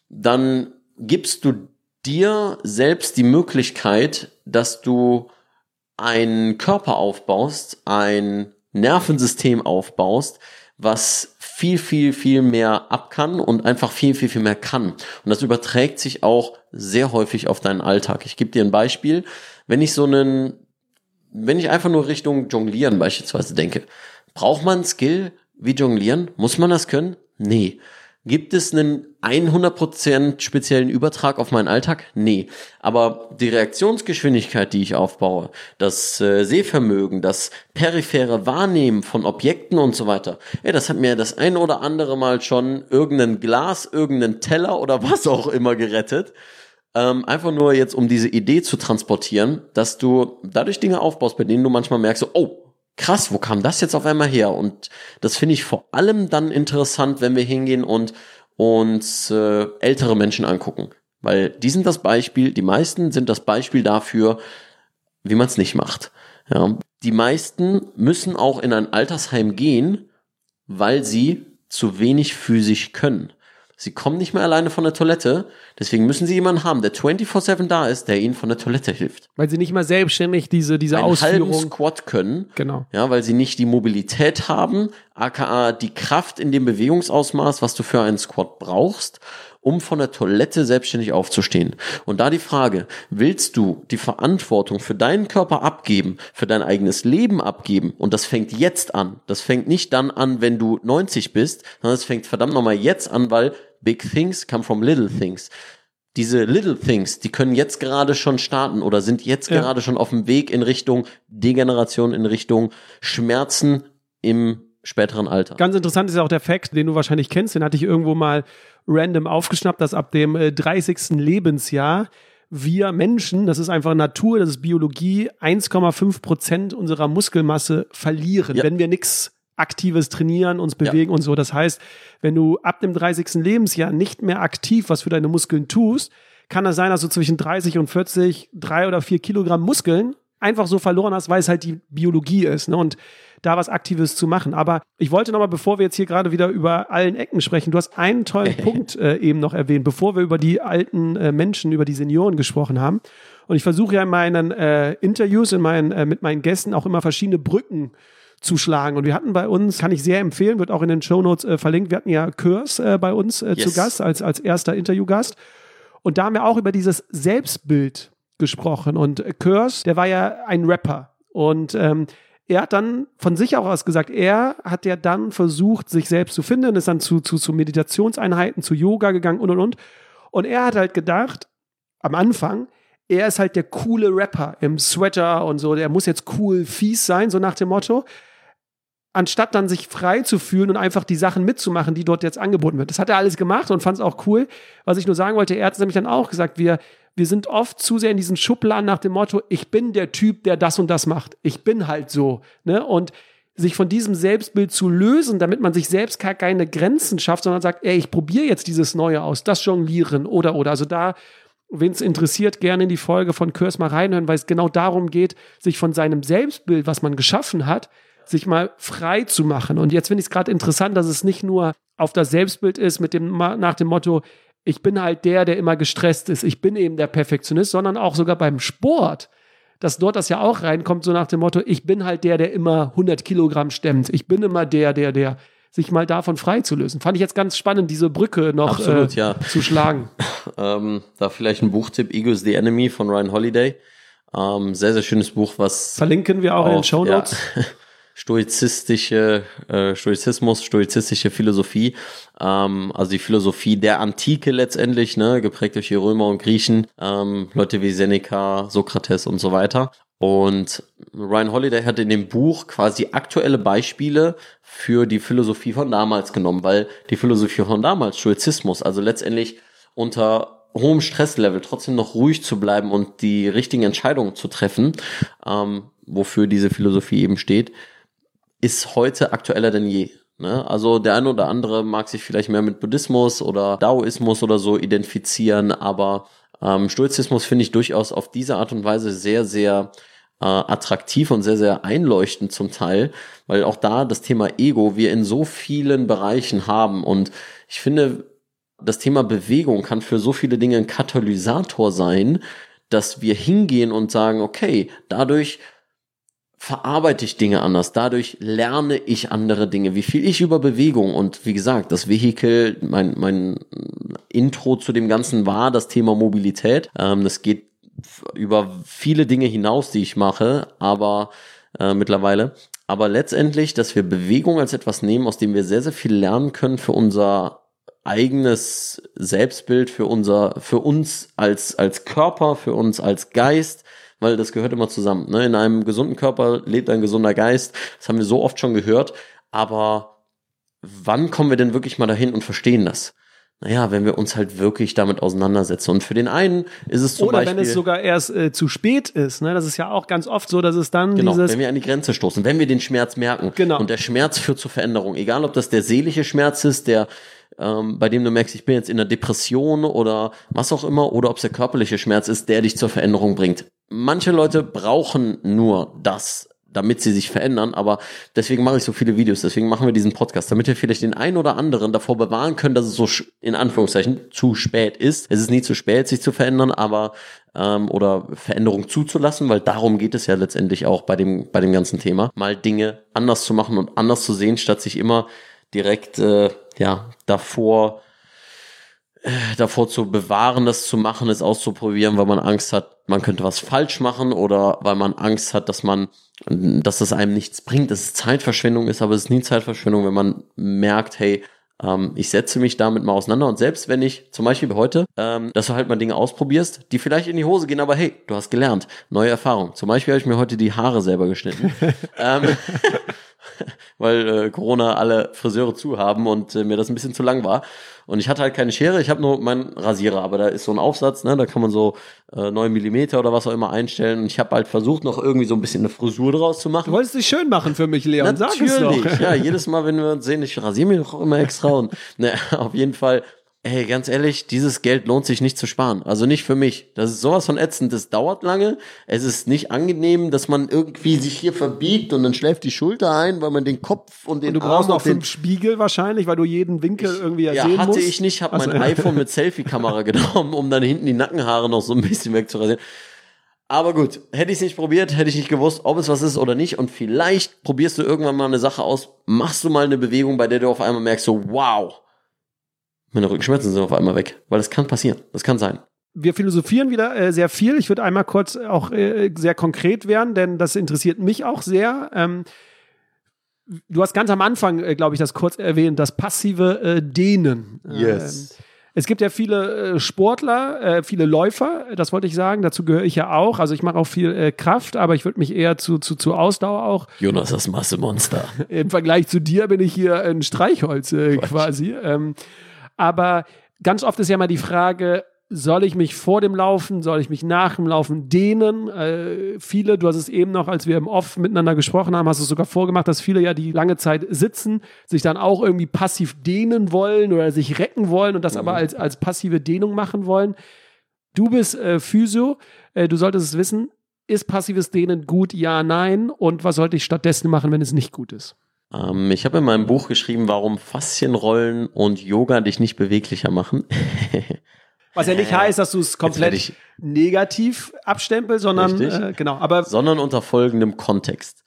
dann gibst du dir selbst die Möglichkeit, dass du einen Körper aufbaust, ein Nervensystem aufbaust, was viel, viel, viel mehr ab kann und einfach viel, viel, viel mehr kann. Und das überträgt sich auch sehr häufig auf deinen Alltag. Ich gebe dir ein Beispiel. Wenn ich so einen, wenn ich einfach nur Richtung Jonglieren beispielsweise denke, braucht man einen Skill wie Jonglieren? Muss man das können? Nee. Gibt es einen hundert Prozent speziellen Übertrag auf meinen Alltag? Nee. Aber die Reaktionsgeschwindigkeit, die ich aufbaue, das äh, Sehvermögen, das periphere Wahrnehmen von Objekten und so weiter, ey, das hat mir das ein oder andere Mal schon irgendein Glas, irgendeinen Teller oder was auch immer gerettet. Ähm, einfach nur jetzt, um diese Idee zu transportieren, dass du dadurch Dinge aufbaust, bei denen du manchmal merkst, so, oh, krass, wo kam das jetzt auf einmal her? Und das finde ich vor allem dann interessant, wenn wir hingehen und uns äh, ältere Menschen angucken. Weil die sind das Beispiel, die meisten sind das Beispiel dafür, wie man es nicht macht. Ja, die meisten müssen auch in ein Altersheim gehen, weil sie zu wenig physisch können. Sie kommen nicht mehr alleine von der Toilette, deswegen müssen sie jemanden haben, der vierundzwanzig sieben da ist, der ihnen von der Toilette hilft. Weil sie nicht mal selbstständig diese, diese einen Ausführung... halben Squat können, genau. Ja, weil sie nicht die Mobilität haben, aka die Kraft in dem Bewegungsausmaß, was du für einen Squat brauchst, um von der Toilette selbstständig aufzustehen. Und da die Frage, willst du die Verantwortung für deinen Körper abgeben, für dein eigenes Leben abgeben? Und das fängt jetzt an. Das fängt nicht dann an, wenn du neunzig bist, sondern es fängt verdammt nochmal jetzt an, weil big things come from little things. Diese little things, die können jetzt gerade schon starten oder sind jetzt ja. gerade schon auf dem Weg in Richtung Degeneration, in Richtung Schmerzen im späteren Alter. Ganz interessant ist ja auch der Fakt, den du wahrscheinlich kennst, den hatte ich irgendwo mal random aufgeschnappt, dass ab dem äh, dreißigsten Lebensjahr wir Menschen, das ist einfach Natur, das ist Biologie, eins Komma fünf Prozent unserer Muskelmasse verlieren, ja. wenn wir nichts Aktives trainieren, uns bewegen ja. und so. Das heißt, wenn du ab dem dreißigsten Lebensjahr nicht mehr aktiv was für deine Muskeln tust, kann es sein, dass du zwischen dreißig und vierzig drei oder vier Kilogramm Muskeln einfach so verloren hast, weil es halt die Biologie ist, ne? Und da was Aktives zu machen. Aber ich wollte nochmal, bevor wir jetzt hier gerade wieder über allen Ecken sprechen, du hast einen tollen Punkt äh, eben noch erwähnt, bevor wir über die alten äh, Menschen, über die Senioren gesprochen haben. Und ich versuche ja in meinen äh, Interviews, in meinen, äh, mit meinen Gästen auch immer verschiedene Brücken zu schlagen. Und wir hatten bei uns, kann ich sehr empfehlen, wird auch in den Shownotes äh, verlinkt, wir hatten ja Kurs äh, bei uns äh, yes. zu Gast, als, als erster Interviewgast. Und da haben wir auch über dieses Selbstbild gesprochen. Und äh, Kurs, der war ja ein Rapper. Und ähm, er hat dann von sich auch aus gesagt, er hat ja dann versucht, sich selbst zu finden, ist dann zu, zu, zu Meditationseinheiten, zu Yoga gegangen und und und. Und er hat halt gedacht, am Anfang, er ist halt der coole Rapper im Sweater und so, der muss jetzt cool, fies sein, so nach dem Motto. Anstatt dann sich frei zu fühlen und einfach die Sachen mitzumachen, die dort jetzt angeboten wird. Das hat er alles gemacht und fand es auch cool. Was ich nur sagen wollte, er hat es nämlich dann auch gesagt, wir, wir sind oft zu sehr in diesen Schubladen nach dem Motto, ich bin der Typ, der das und das macht. Ich bin halt so. Ne? Und sich von diesem Selbstbild zu lösen, damit man sich selbst gar keine Grenzen schafft, sondern sagt, ey, ich probiere jetzt dieses Neue aus, das Jonglieren oder, oder. Also da, wen es interessiert, gerne in die Folge von Kurs mal reinhören, weil es genau darum geht, sich von seinem Selbstbild, was man geschaffen hat, sich mal frei zu machen. Und jetzt finde ich es gerade interessant, dass es nicht nur auf das Selbstbild ist, mit dem, nach dem Motto, ich bin halt der, der immer gestresst ist, ich bin eben der Perfektionist, sondern auch sogar beim Sport, dass dort das ja auch reinkommt, so nach dem Motto, ich bin halt der, der immer hundert Kilogramm stemmt, ich bin immer der, der, der, sich mal davon frei zu lösen. Fand ich jetzt ganz spannend, diese Brücke noch Absolut, äh, ja. zu schlagen. ähm, da vielleicht ein Buchtipp, Ego is the Enemy von Ryan Holiday. Ähm, sehr, sehr schönes Buch, was verlinken wir auch auf, in den Shownotes. Ja, stoizistische, äh, Stoizismus, stoizistische Philosophie, ähm, also die Philosophie der Antike letztendlich, ne, geprägt durch die Römer und Griechen, ähm, Leute wie Seneca, Sokrates und so weiter. Und Ryan Holiday hat in dem Buch quasi aktuelle Beispiele für die Philosophie von damals genommen, weil die Philosophie von damals, Stoizismus, also letztendlich unter hohem Stresslevel trotzdem noch ruhig zu bleiben und die richtigen Entscheidungen zu treffen, ähm, wofür diese Philosophie eben steht, ist heute aktueller denn je. Ne? Also der eine oder andere mag sich vielleicht mehr mit Buddhismus oder Daoismus oder so identifizieren, aber ähm, Stoizismus finde ich durchaus auf diese Art und Weise sehr, sehr äh, attraktiv und sehr, sehr einleuchtend zum Teil, weil auch da das Thema Ego wir in so vielen Bereichen haben. Und ich finde, das Thema Bewegung kann für so viele Dinge ein Katalysator sein, dass wir hingehen und sagen, okay, dadurch verarbeite ich Dinge anders, dadurch lerne ich andere Dinge, wie viel ich über Bewegung und wie gesagt, das Vehikel, mein, mein Intro zu dem Ganzen war das Thema Mobilität. Ähm, das geht über viele Dinge hinaus, die ich mache, aber äh, mittlerweile, aber letztendlich, dass wir Bewegung als etwas nehmen, aus dem wir sehr, sehr viel lernen können für unser eigenes Selbstbild, für unser, für uns als, als Körper, für uns als Geist, weil das gehört immer zusammen. Ne? In einem gesunden Körper lebt ein gesunder Geist. Das haben wir so oft schon gehört. Aber wann kommen wir denn wirklich mal dahin und verstehen das? Naja, wenn wir uns halt wirklich damit auseinandersetzen. Und für den einen ist es zum Oder Beispiel... wenn es sogar erst äh, zu spät ist. Ne? Das ist ja auch ganz oft so, dass es dann genau, dieses... wenn wir an die Grenze stoßen, wenn wir den Schmerz merken. Genau. Und der Schmerz führt zur Veränderung. Egal, ob das der seelische Schmerz ist, der... Ähm, bei dem du merkst, ich bin jetzt in einer Depression oder was auch immer, oder ob es der körperliche Schmerz ist, der dich zur Veränderung bringt. Manche Leute brauchen nur das, damit sie sich verändern, aber deswegen mache ich so viele Videos, deswegen machen wir diesen Podcast, damit wir vielleicht den einen oder anderen davor bewahren können, dass es so in Anführungszeichen zu spät ist. Es ist nie zu spät, sich zu verändern, aber ähm, oder Veränderung zuzulassen, weil darum geht es ja letztendlich auch bei dem, bei dem ganzen Thema, mal Dinge anders zu machen und anders zu sehen, statt sich immer direkt äh, ja davor äh, davor zu bewahren, das zu machen, es auszuprobieren, weil man Angst hat, man könnte was falsch machen oder weil man Angst hat, dass man, dass das einem nichts bringt, dass es Zeitverschwendung ist, aber es ist nie Zeitverschwendung, wenn man merkt, hey, ähm, ich setze mich damit mal auseinander und selbst wenn ich, zum Beispiel heute, ähm, dass du halt mal Dinge ausprobierst, die vielleicht in die Hose gehen, aber hey, du hast gelernt, neue Erfahrung. Zum Beispiel habe ich mir heute die Haare selber geschnitten. ähm, weil äh, Corona alle Friseure zu haben und äh, mir das ein bisschen zu lang war. Und ich hatte halt keine Schere, ich habe nur meinen Rasierer, aber da ist so ein Aufsatz, ne, da kann man so äh, neun Millimeter oder was auch immer einstellen. Und ich habe halt versucht, noch irgendwie so ein bisschen eine Frisur draus zu machen. Du wolltest dich schön machen für mich, Leon, sag es doch. Natürlich, ja, jedes Mal, wenn wir uns sehen, ich rasiere mir doch auch immer extra. Und ne, auf jeden Fall, ey, ganz ehrlich, dieses Geld lohnt sich nicht zu sparen. Also nicht für mich. Das ist sowas von ätzend, das dauert lange. Es ist nicht angenehm, dass man irgendwie sich hier verbiegt und dann schläft die Schulter ein, weil man den Kopf und den Und du Arm brauchst noch und den fünf Spiegel wahrscheinlich, weil du jeden Winkel irgendwie ja, ja, sehen hatte musst. ich nicht, habe Also, mein iPhone mit Selfie-Kamera genommen, um dann hinten die Nackenhaare noch so ein bisschen wegzurasieren. Aber gut, hätte ich es nicht probiert, hätte ich nicht gewusst, ob es was ist oder nicht. Und vielleicht probierst du irgendwann mal eine Sache aus, machst du mal eine Bewegung, bei der du auf einmal merkst, so wow, meine Rückenschmerzen sind auf einmal weg. Weil das kann passieren, das kann sein. Wir philosophieren wieder äh, sehr viel. Ich würde einmal kurz auch äh, sehr konkret werden, denn das interessiert mich auch sehr. Ähm, du hast ganz am Anfang, äh, glaube ich, das kurz erwähnt, das passive äh, Dehnen. Yes. Ähm, es gibt ja viele äh, Sportler, äh, viele Läufer, das wollte ich sagen, dazu gehöre ich ja auch. Also ich mache auch viel äh, Kraft, aber ich würde mich eher zu, zu, zu Ausdauer auch. Jonas, das Massemonster. Im Vergleich zu dir bin ich hier ein Streichholz äh, quasi. Ähm, aber ganz oft ist ja mal die Frage, soll ich mich vor dem Laufen, soll ich mich nach dem Laufen dehnen? Äh, viele, du hast es eben noch, als wir im Off miteinander gesprochen haben, hast du es sogar vorgemacht, dass viele ja, die lange Zeit sitzen, sich dann auch irgendwie passiv dehnen wollen oder sich recken wollen und das mhm. aber als, als passive Dehnung machen wollen. Du bist äh, Physio, äh, du solltest es wissen, ist passives Dehnen gut? Ja, nein. Und was sollte ich stattdessen machen, wenn es nicht gut ist? Ähm, ich habe in meinem Buch geschrieben, warum Faszienrollen und Yoga dich nicht beweglicher machen. Was ja nicht äh, heißt, dass du es komplett negativ abstempelst, sondern äh, genau, aber sondern unter folgendem Kontext.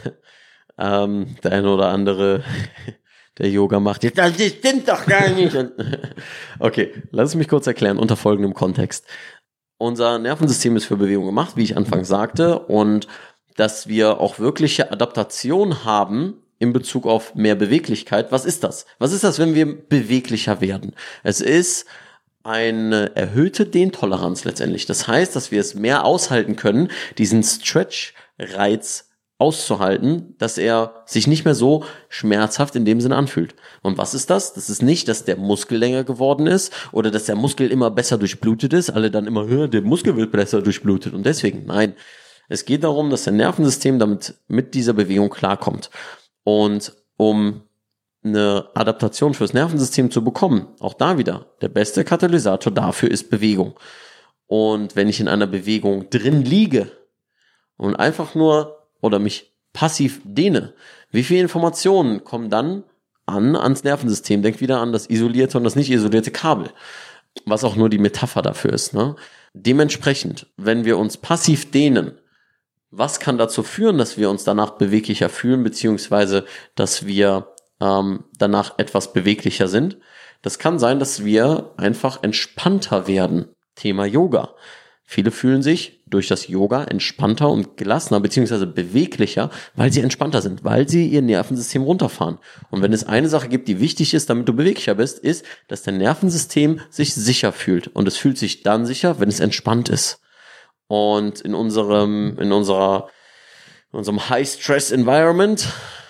ähm, der eine oder andere, der Yoga macht, jetzt, das stimmt doch gar nicht. Okay, lass es mich kurz erklären, unter folgendem Kontext. Unser Nervensystem ist für Bewegung gemacht, wie ich anfangs sagte, und dass wir auch wirkliche Adaptation haben in Bezug auf mehr Beweglichkeit. Was ist das? Was ist das, wenn wir beweglicher werden? Es ist eine erhöhte Dehntoleranz letztendlich. Das heißt, dass wir es mehr aushalten können, diesen Stretch-Reiz auszuhalten, dass er sich nicht mehr so schmerzhaft in dem Sinne anfühlt. Und was ist das? Das ist nicht, dass der Muskel länger geworden ist oder dass der Muskel immer besser durchblutet ist. Alle dann immer, der Muskel wird besser durchblutet. Und deswegen, nein. Es geht darum, dass der Nervensystem damit mit dieser Bewegung klarkommt. Und um eine Adaptation fürs Nervensystem zu bekommen, auch da wieder, der beste Katalysator dafür ist Bewegung. Und wenn ich in einer Bewegung drin liege und einfach nur oder mich passiv dehne, wie viele Informationen kommen dann an ans Nervensystem? Denk wieder an das isolierte und das nicht isolierte Kabel, was auch nur die Metapher dafür ist, ne? Dementsprechend, wenn wir uns passiv dehnen, was kann dazu führen, dass wir uns danach beweglicher fühlen, beziehungsweise dass wir ähm, danach etwas beweglicher sind? Das kann sein, dass wir einfach entspannter werden. Thema Yoga. Viele fühlen sich durch das Yoga entspannter und gelassener, beziehungsweise beweglicher, weil sie entspannter sind, weil sie ihr Nervensystem runterfahren. Und wenn es eine Sache gibt, die wichtig ist, damit du beweglicher bist, ist, dass dein Nervensystem sich sicher fühlt. Und es fühlt sich dann sicher, wenn es entspannt ist. Und in unserem, in unserer, in unserem High-Stress-Environment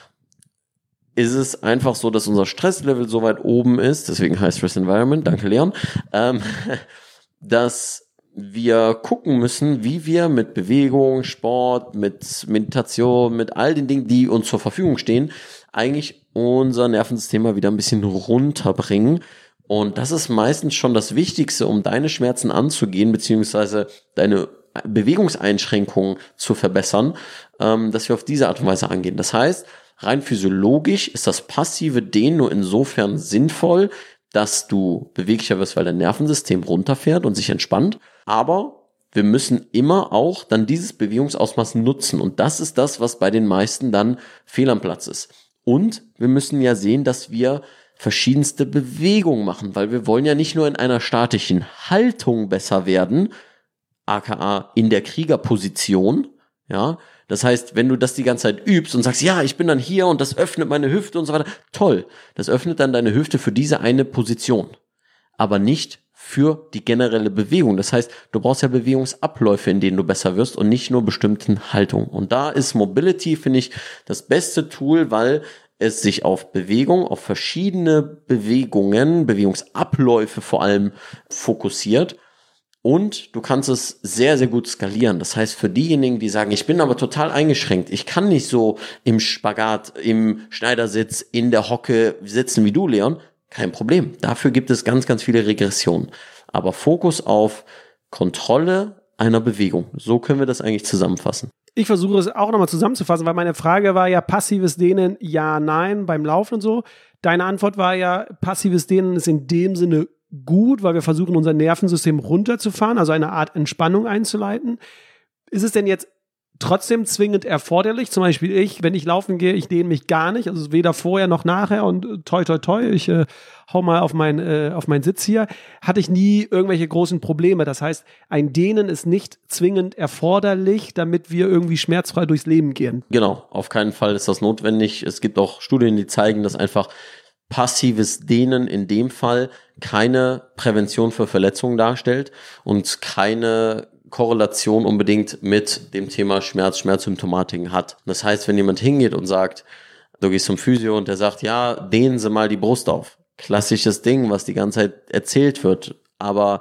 ist es einfach so, dass unser Stresslevel so weit oben ist, deswegen High-Stress-Environment, danke Leon, ähm, dass wir gucken müssen, wie wir mit Bewegung, Sport, mit Meditation, mit all den Dingen, die uns zur Verfügung stehen, eigentlich unser Nervensystem mal wieder ein bisschen runterbringen. Und das ist meistens schon das Wichtigste, um deine Schmerzen anzugehen, beziehungsweise deine Bewegungseinschränkungen zu verbessern, ähm, dass wir auf diese Art und Weise angehen. Das heißt, rein physiologisch ist das passive Dehnen nur insofern sinnvoll, dass du beweglicher wirst, weil dein Nervensystem runterfährt und sich entspannt. Aber wir müssen immer auch dann dieses Bewegungsausmaß nutzen. Und das ist das, was bei den meisten dann fehl am Platz ist. Und wir müssen ja sehen, dass wir verschiedenste Bewegungen machen, weil wir wollen ja nicht nur in einer statischen Haltung besser werden, aka in der Kriegerposition, ja. Das heißt, wenn du das die ganze Zeit übst und sagst, ja, ich bin dann hier und das öffnet meine Hüfte und so weiter, toll, das öffnet dann deine Hüfte für diese eine Position, aber nicht für die generelle Bewegung. Das heißt, du brauchst ja Bewegungsabläufe, in denen du besser wirst und nicht nur bestimmten Haltungen. Und da ist Mobility, finde ich, das beste Tool, weil es sich auf Bewegung, auf verschiedene Bewegungen, Bewegungsabläufe vor allem fokussiert. Und du kannst es sehr, sehr gut skalieren. Das heißt, für diejenigen, die sagen, ich bin aber total eingeschränkt, ich kann nicht so im Spagat, im Schneidersitz, in der Hocke sitzen wie du, Leon, kein Problem. Dafür gibt es ganz, ganz viele Regressionen. Aber Fokus auf Kontrolle einer Bewegung. So können wir das eigentlich zusammenfassen. Ich versuche es auch nochmal zusammenzufassen, weil meine Frage war ja passives Dehnen, ja, nein, beim Laufen und so. Deine Antwort war ja, passives Dehnen ist in dem Sinne gut, weil wir versuchen, unser Nervensystem runterzufahren, also eine Art Entspannung einzuleiten. Ist es denn jetzt trotzdem zwingend erforderlich? Zum Beispiel ich, wenn ich laufen gehe, ich dehne mich gar nicht, also weder vorher noch nachher und äh, toi toi toi, ich äh, hau mal auf, mein, äh, auf meinen Sitz hier, hatte ich nie irgendwelche großen Probleme. Das heißt, ein Dehnen ist nicht zwingend erforderlich, damit wir irgendwie schmerzfrei durchs Leben gehen. Genau, auf keinen Fall ist das notwendig. Es gibt auch Studien, die zeigen, dass einfach passives Dehnen in dem Fall keine Prävention für Verletzungen darstellt und keine Korrelation unbedingt mit dem Thema Schmerz, Schmerzsymptomatiken hat. Das heißt, wenn jemand hingeht und sagt, du gehst zum Physio und der sagt, ja, dehnen Sie mal die Brust auf. Klassisches Ding, was die ganze Zeit erzählt wird. Aber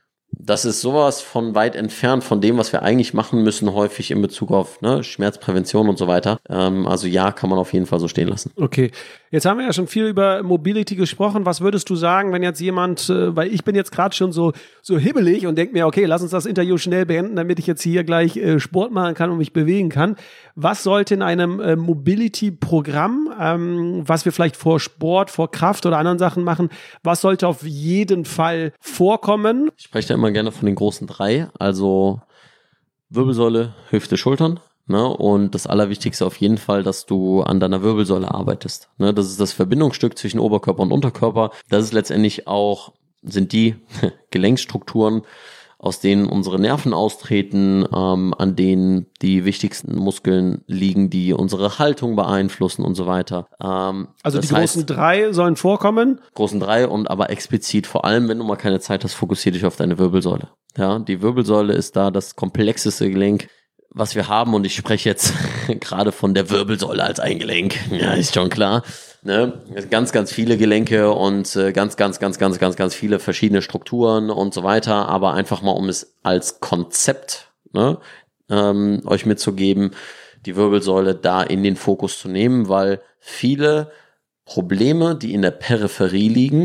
das ist sowas von weit entfernt von dem, was wir eigentlich machen müssen, häufig in Bezug auf ne, Schmerzprävention und so weiter. Ähm, also ja, kann man auf jeden Fall so stehen lassen. Okay, jetzt haben wir ja schon viel über Mobility gesprochen. Was würdest du sagen, wenn jetzt jemand, äh, weil ich bin jetzt gerade schon so, so hibbelig und denke mir, okay, lass uns das Interview schnell beenden, damit ich jetzt hier gleich äh, Sport machen kann und mich bewegen kann. Was sollte in einem äh, Mobility-Programm, ähm, was wir vielleicht vor Sport, vor Kraft oder anderen Sachen machen, was sollte auf jeden Fall vorkommen? Ich spreche da immer gerne von den großen drei, also Wirbelsäule, Hüfte, Schultern. Ne? Und das Allerwichtigste auf jeden Fall, dass du an deiner Wirbelsäule arbeitest. Ne? Das ist das Verbindungsstück zwischen Oberkörper und Unterkörper. Das ist letztendlich auch, sind die Gelenkstrukturen, aus denen unsere Nerven austreten, ähm, an denen die wichtigsten Muskeln liegen, die unsere Haltung beeinflussen und so weiter. Ähm, also die großen heißt, drei sollen vorkommen? Großen drei und aber explizit, vor allem, wenn du mal keine Zeit hast, fokussier dich auf deine Wirbelsäule. Ja, die Wirbelsäule ist da das komplexeste Gelenk, was wir haben, und ich spreche jetzt gerade von der Wirbelsäule als ein Gelenk. Ja, ist schon klar. Ne? Ganz, ganz viele Gelenke und äh, ganz, ganz, ganz, ganz, ganz, ganz viele verschiedene Strukturen und so weiter. Aber einfach mal, um es als Konzept ne, ähm, euch mitzugeben, die Wirbelsäule da in den Fokus zu nehmen, weil viele Probleme, die in der Peripherie liegen,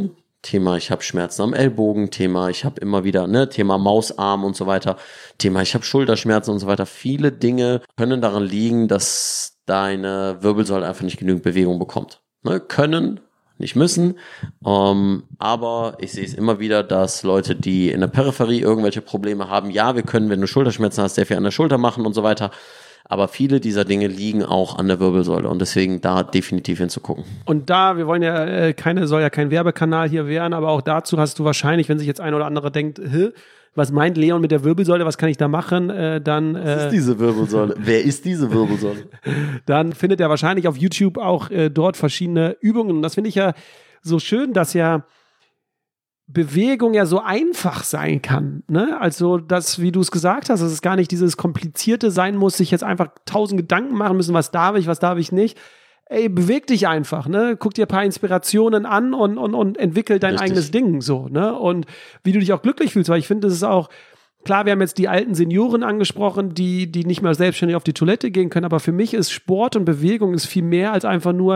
Thema, ich habe Schmerzen am Ellbogen, Thema, ich habe immer wieder, ne, Thema Mausarm und so weiter, Thema, ich habe Schulterschmerzen und so weiter. Viele Dinge können daran liegen, dass deine Wirbelsäule einfach nicht genügend Bewegung bekommt. Ne, können, nicht müssen, ähm, aber ich sehe es immer wieder, dass Leute, die in der Peripherie irgendwelche Probleme haben, ja, wir können, wenn du Schulterschmerzen hast, sehr viel an der Schulter machen und so weiter, aber viele dieser Dinge liegen auch an der Wirbelsäule und deswegen da definitiv hinzugucken. Und da, wir wollen ja äh, keine, soll ja kein Werbekanal hier werden, aber auch dazu hast du wahrscheinlich, wenn sich jetzt ein oder andere denkt, Hä, was meint Leon mit der Wirbelsäule, was kann ich da machen, äh, dann... Äh, was ist diese Wirbelsäule? Wer ist diese Wirbelsäule? Dann findet er wahrscheinlich auf YouTube auch äh, dort verschiedene Übungen. Und das finde ich ja so schön, dass ja Bewegung ja so einfach sein kann, ne? Also das, wie du es gesagt hast, dass es gar nicht dieses Komplizierte sein muss, sich jetzt einfach tausend Gedanken machen müssen, was darf ich, was darf ich nicht. Ey, beweg dich einfach, ne? Guck dir ein paar Inspirationen an und, und, und entwickel dein Richtig. eigenes Ding so, ne? Und wie du dich auch glücklich fühlst, weil ich finde, das ist auch, klar, wir haben jetzt die alten Senioren angesprochen, die, die nicht mehr selbstständig auf die Toilette gehen können, aber für mich ist Sport und Bewegung ist viel mehr als einfach nur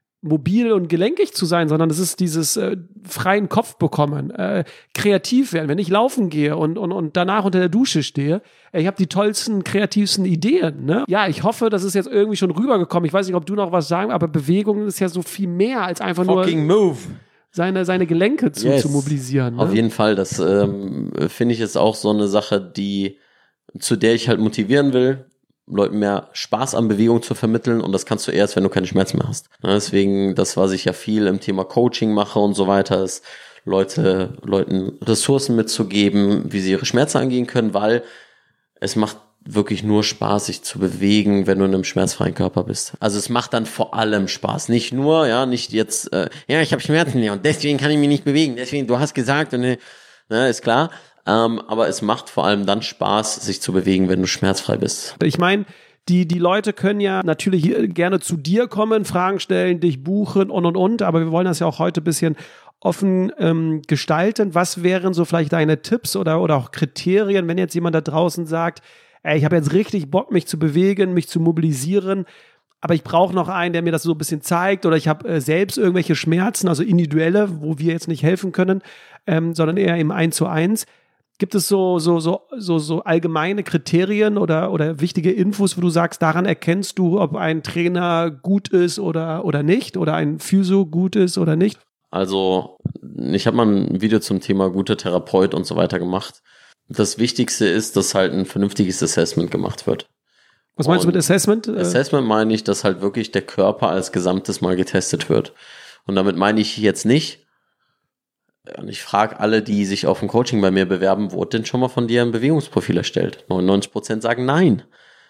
mobil und gelenkig zu sein, sondern es ist dieses äh, freien Kopf bekommen, äh, kreativ werden. Wenn ich laufen gehe und, und, und danach unter der Dusche stehe, äh, ich habe die tollsten, kreativsten Ideen. Ne? Ja, ich hoffe, das ist jetzt irgendwie schon rübergekommen. Ich weiß nicht, ob du noch was sagen, aber Bewegung ist ja so viel mehr als einfach Fucking nur move. Seine, seine Gelenke zu, Yes. zu mobilisieren. Ne? Auf jeden Fall, das ähm, finde ich ist auch so eine Sache, die zu der ich halt motivieren will, Leuten mehr Spaß an Bewegung zu vermitteln und das kannst du erst, wenn du keine Schmerzen mehr hast. Deswegen, das, was ich ja viel im Thema Coaching mache und so weiter, ist Leute, Leuten Ressourcen mitzugeben, wie sie ihre Schmerzen angehen können, weil es macht wirklich nur Spaß, sich zu bewegen, wenn du in einem schmerzfreien Körper bist. Also es macht dann vor allem Spaß. Nicht nur, ja, nicht jetzt, äh, ja, ich habe Schmerzen, ja, und deswegen kann ich mich nicht bewegen. Deswegen, du hast gesagt, und ne, ist klar. Ähm, aber es macht vor allem dann Spaß, sich zu bewegen, wenn du schmerzfrei bist. Ich meine, die, die Leute können ja natürlich gerne zu dir kommen, Fragen stellen, dich buchen und, und, und. Aber wir wollen das ja auch heute ein bisschen offen ähm, gestalten. Was wären so vielleicht deine Tipps oder, oder auch Kriterien, wenn jetzt jemand da draußen sagt, ey, ich habe jetzt richtig Bock, mich zu bewegen, mich zu mobilisieren, aber ich brauche noch einen, der mir das so ein bisschen zeigt oder ich habe äh, selbst irgendwelche Schmerzen, also individuelle, wo wir jetzt nicht helfen können, ähm, sondern eher im Eins zu eins. Gibt es so, so, so, so, so allgemeine Kriterien oder, oder wichtige Infos, wo du sagst, daran erkennst du, ob ein Trainer gut ist oder, oder nicht oder ein Physio gut ist oder nicht? Also, ich habe mal ein Video zum Thema guter Therapeut und so weiter gemacht. Das Wichtigste ist, dass halt ein vernünftiges Assessment gemacht wird. Was meinst und du mit Assessment? Assessment meine ich, dass halt wirklich der Körper als Gesamtes mal getestet wird. Und damit meine ich jetzt nicht, und ich frage alle, die sich auf ein Coaching bei mir bewerben, wurde denn schon mal von dir ein Bewegungsprofil erstellt? neunundneunzig Prozent sagen nein.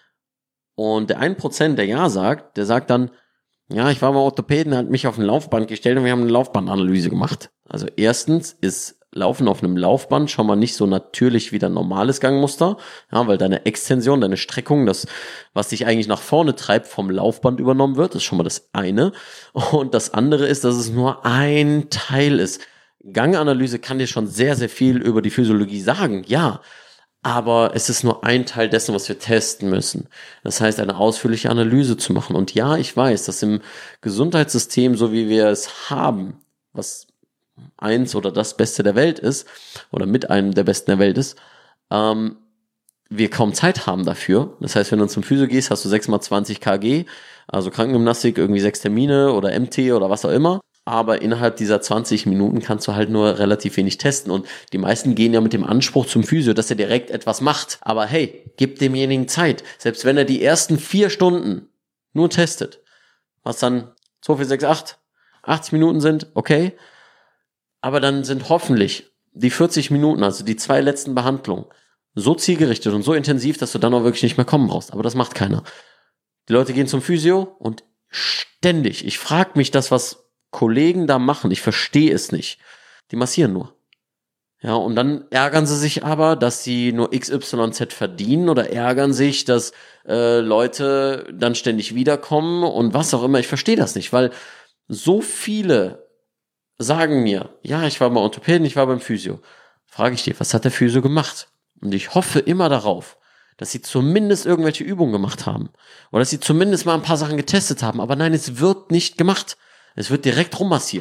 Und der ein Prozent, der ja sagt, der sagt dann, ja, ich war beim Orthopäden, hat mich auf ein Laufband gestellt und wir haben eine Laufbandanalyse gemacht. Also erstens ist Laufen auf einem Laufband schon mal nicht so natürlich wie dein normales Gangmuster, ja, weil deine Extension, deine Streckung, das, was dich eigentlich nach vorne treibt, vom Laufband übernommen wird, ist schon mal das eine. Und das andere ist, dass es nur ein Teil ist. Ganganalyse kann dir schon sehr, sehr viel über die Physiologie sagen, ja, aber es ist nur ein Teil dessen, was wir testen müssen. Das heißt, eine ausführliche Analyse zu machen. Und ja, ich weiß, dass im Gesundheitssystem, so wie wir es haben, was eins oder das Beste der Welt ist, oder mit einem der Besten der Welt ist, ähm, wir kaum Zeit haben dafür. Das heißt, wenn du zum Physio gehst, hast du sechs mal zwanzig Kilogramm, also Krankengymnastik, irgendwie sechs Termine oder M T oder was auch immer. Aber innerhalb dieser zwanzig Minuten kannst du halt nur relativ wenig testen. Und die meisten gehen ja mit dem Anspruch zum Physio, dass er direkt etwas macht. Aber hey, gib demjenigen Zeit. Selbst wenn er die ersten vier Stunden nur testet, was dann zwei, vier, sechs, acht, achtzig Minuten sind, okay. Aber dann sind hoffentlich die vierzig Minuten, also die zwei letzten Behandlungen, so zielgerichtet und so intensiv, dass du dann auch wirklich nicht mehr kommen brauchst. Aber das macht keiner. Die Leute gehen zum Physio und ständig, ich frage mich das, was Kollegen da machen, ich verstehe es nicht. Die massieren nur. Ja, und dann ärgern sie sich aber, dass sie nur X Y Z verdienen oder ärgern sich, dass äh, Leute dann ständig wiederkommen und was auch immer. Ich verstehe das nicht, weil so viele sagen mir, ja, ich war beim Orthopäden, ich war beim Physio. Frage ich dir, was hat der Physio gemacht? Und ich hoffe immer darauf, dass sie zumindest irgendwelche Übungen gemacht haben. Oder dass sie zumindest mal ein paar Sachen getestet haben. Aber nein, es wird nicht gemacht. Es wird direkt rummassiert.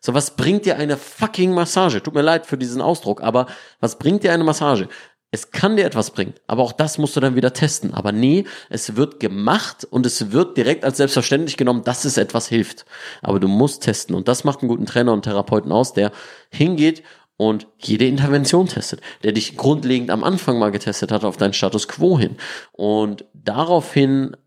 So, was bringt dir eine fucking Massage? Tut mir leid für diesen Ausdruck, aber was bringt dir eine Massage? Es kann dir etwas bringen, aber auch das musst du dann wieder testen. Aber nee, es wird gemacht und es wird direkt als selbstverständlich genommen, dass es etwas hilft. Aber du musst testen und das macht einen guten Trainer und Therapeuten aus, der hingeht und jede Intervention testet, der dich grundlegend am Anfang mal getestet hat auf deinen Status Quo hin und daraufhin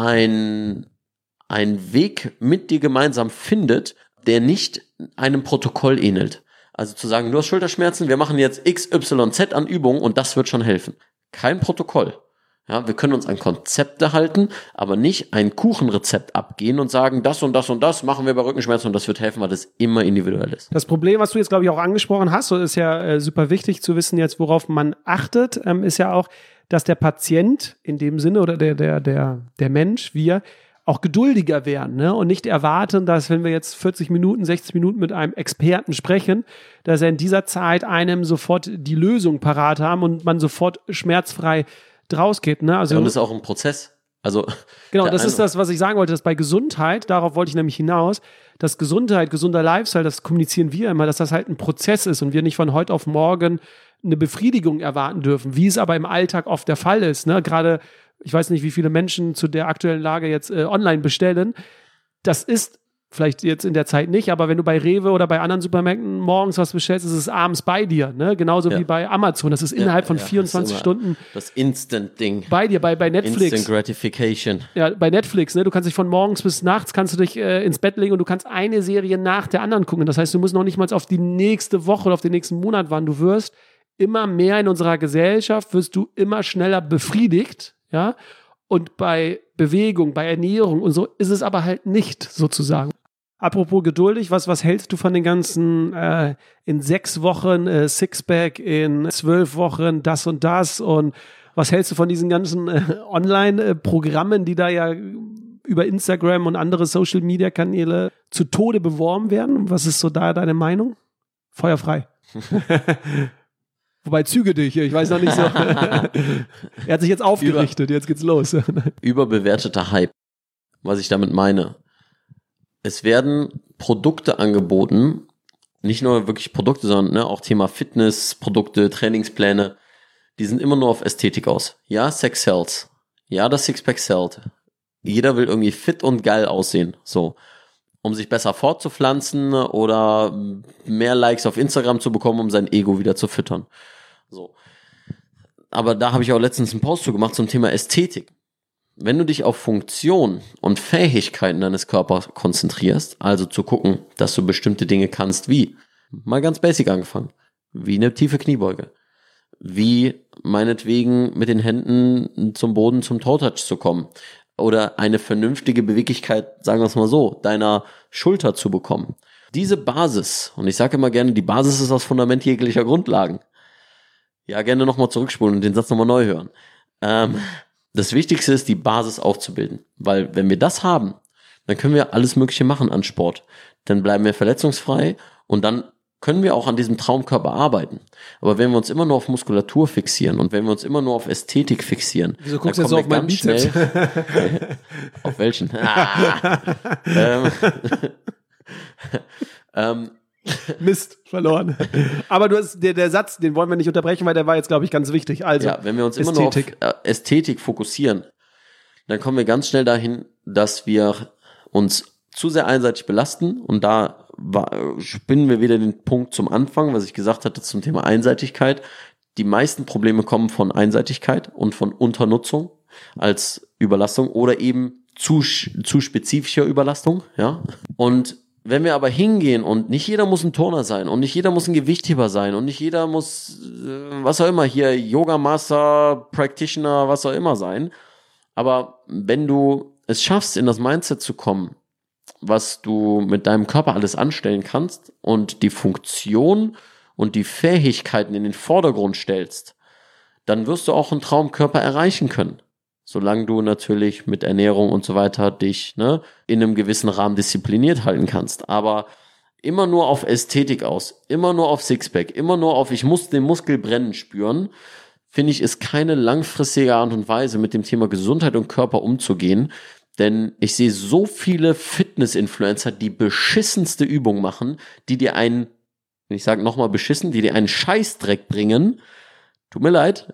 ein, ein Weg mit dir gemeinsam findet, der nicht einem Protokoll ähnelt. Also zu sagen, du hast Schulterschmerzen, wir machen jetzt X Y Z an Übungen und das wird schon helfen. Kein Protokoll. Ja, wir können uns an Konzepte halten, aber nicht ein Kuchenrezept abgehen und sagen, das und das und das machen wir bei Rückenschmerzen und das wird helfen, weil das immer individuell ist. Das Problem, was du jetzt, glaube ich, auch angesprochen hast, so ist ja äh, super wichtig zu wissen jetzt, worauf man achtet, ähm, ist ja auch, dass der Patient in dem Sinne oder der, der, der, der Mensch, wir, auch geduldiger werden, ne? Und nicht erwarten, dass wenn wir jetzt vierzig Minuten, sechzig Minuten mit einem Experten sprechen, dass er in dieser Zeit einem sofort die Lösung parat haben und man sofort schmerzfrei draus geht. Ne? Also, ja, und das ist auch ein Prozess. Also genau, das ist das, was ich sagen wollte, dass bei Gesundheit, darauf wollte ich nämlich hinaus, dass Gesundheit, gesunder Lifestyle, das kommunizieren wir immer, dass das halt ein Prozess ist und wir nicht von heute auf morgen eine Befriedigung erwarten dürfen, wie es aber im Alltag oft der Fall ist. Ne? Gerade ich weiß nicht, wie viele Menschen zu der aktuellen Lage jetzt äh, online bestellen. Das ist vielleicht jetzt in der Zeit nicht, aber wenn du bei Rewe oder bei anderen Supermärkten morgens was bestellst, ist es abends bei dir. Ne? Genauso ja. wie bei Amazon. Das ist innerhalb ja, von ja, vierundzwanzig Stunden das Instant-Ding. Bei dir, bei, bei Netflix. Instant Gratification. Ja, bei Netflix. Ne? Du kannst dich von morgens bis nachts kannst du dich äh, ins Bett legen und du kannst eine Serie nach der anderen gucken. Das heißt, du musst noch nicht mal auf die nächste Woche oder auf den nächsten Monat warten. Du wirst immer mehr in unserer Gesellschaft, wirst du immer schneller befriedigt. Ja, und bei Bewegung, bei Ernährung und so ist es aber halt nicht sozusagen. Apropos geduldig, was, was hältst du von den ganzen äh, in sechs Wochen äh, Sixpack, in zwölf Wochen das und das und was hältst du von diesen ganzen äh, Online-Programmen, die da ja über Instagram und andere Social-Media-Kanäle zu Tode beworben werden? Was ist so da deine Meinung? Feuerfrei. Wobei, züge dich, ich weiß noch nicht so. Er hat sich jetzt aufgerichtet, Über, jetzt geht's los. Überbewerteter Hype. Was ich damit meine. Es werden Produkte angeboten, nicht nur wirklich Produkte, sondern ne, auch Thema Fitnessprodukte, Trainingspläne, die sind immer nur auf Ästhetik aus. Ja, Sex sells. Ja, das Sixpack sells. Jeder will irgendwie fit und geil aussehen, so. Um sich besser fortzupflanzen oder mehr Likes auf Instagram zu bekommen, um sein Ego wieder zu füttern. So. Aber da habe ich auch letztens einen Post zu gemacht zum Thema Ästhetik. Wenn du dich auf Funktion und Fähigkeiten deines Körpers konzentrierst, also zu gucken, dass du bestimmte Dinge kannst, wie, mal ganz basic angefangen, wie eine tiefe Kniebeuge, wie meinetwegen mit den Händen zum Boden zum Toe-Touch zu kommen oder eine vernünftige Beweglichkeit, sagen wir es mal so, deiner Schulter zu bekommen. Diese Basis, und ich sage immer gerne, die Basis ist das Fundament jeglicher Grundlagen. Ja, gerne nochmal zurückspulen und den Satz nochmal neu hören. Ähm, das Wichtigste ist, die Basis aufzubilden. Weil wenn wir das haben, dann können wir alles Mögliche machen an Sport. Dann bleiben wir verletzungsfrei und dann können wir auch an diesem Traumkörper arbeiten. Aber wenn wir uns immer nur auf Muskulatur fixieren und wenn wir uns immer nur auf Ästhetik fixieren, wieso guckst du jetzt so auf meinen Bizeps? Auf welchen? Ah. ähm, ähm, Mist, verloren. Aber du hast, der, der Satz, den wollen wir nicht unterbrechen, weil der war jetzt, glaube ich, ganz wichtig. Also, ja, wenn wir uns Ästhetik. immer nur auf äh, Ästhetik fokussieren, dann kommen wir ganz schnell dahin, dass wir uns zu sehr einseitig belasten und da war, spinnen wir wieder den Punkt zum Anfang, was ich gesagt hatte zum Thema Einseitigkeit. Die meisten Probleme kommen von Einseitigkeit und von Unternutzung als Überlastung oder eben zu, zu spezifischer Überlastung, ja. Und wenn wir aber hingehen und nicht jeder muss ein Turner sein und nicht jeder muss ein Gewichtheber sein und nicht jeder muss, äh, was auch immer, hier Yoga Master, Practitioner, was auch immer sein. Aber wenn du es schaffst, in das Mindset zu kommen, was du mit deinem Körper alles anstellen kannst und die Funktion und die Fähigkeiten in den Vordergrund stellst, dann wirst du auch einen Traumkörper erreichen können. Solange du natürlich mit Ernährung und so weiter dich ne, in einem gewissen Rahmen diszipliniert halten kannst. Aber immer nur auf Ästhetik aus, immer nur auf Sixpack, immer nur auf ich muss den Muskel brennen spüren, finde ich, ist keine langfristige Art und Weise, mit dem Thema Gesundheit und Körper umzugehen. Denn ich sehe so viele Fitness-Influencer, die beschissenste Übungen machen, die dir einen, ich sage nochmal beschissen, die dir einen Scheißdreck bringen, tut mir leid,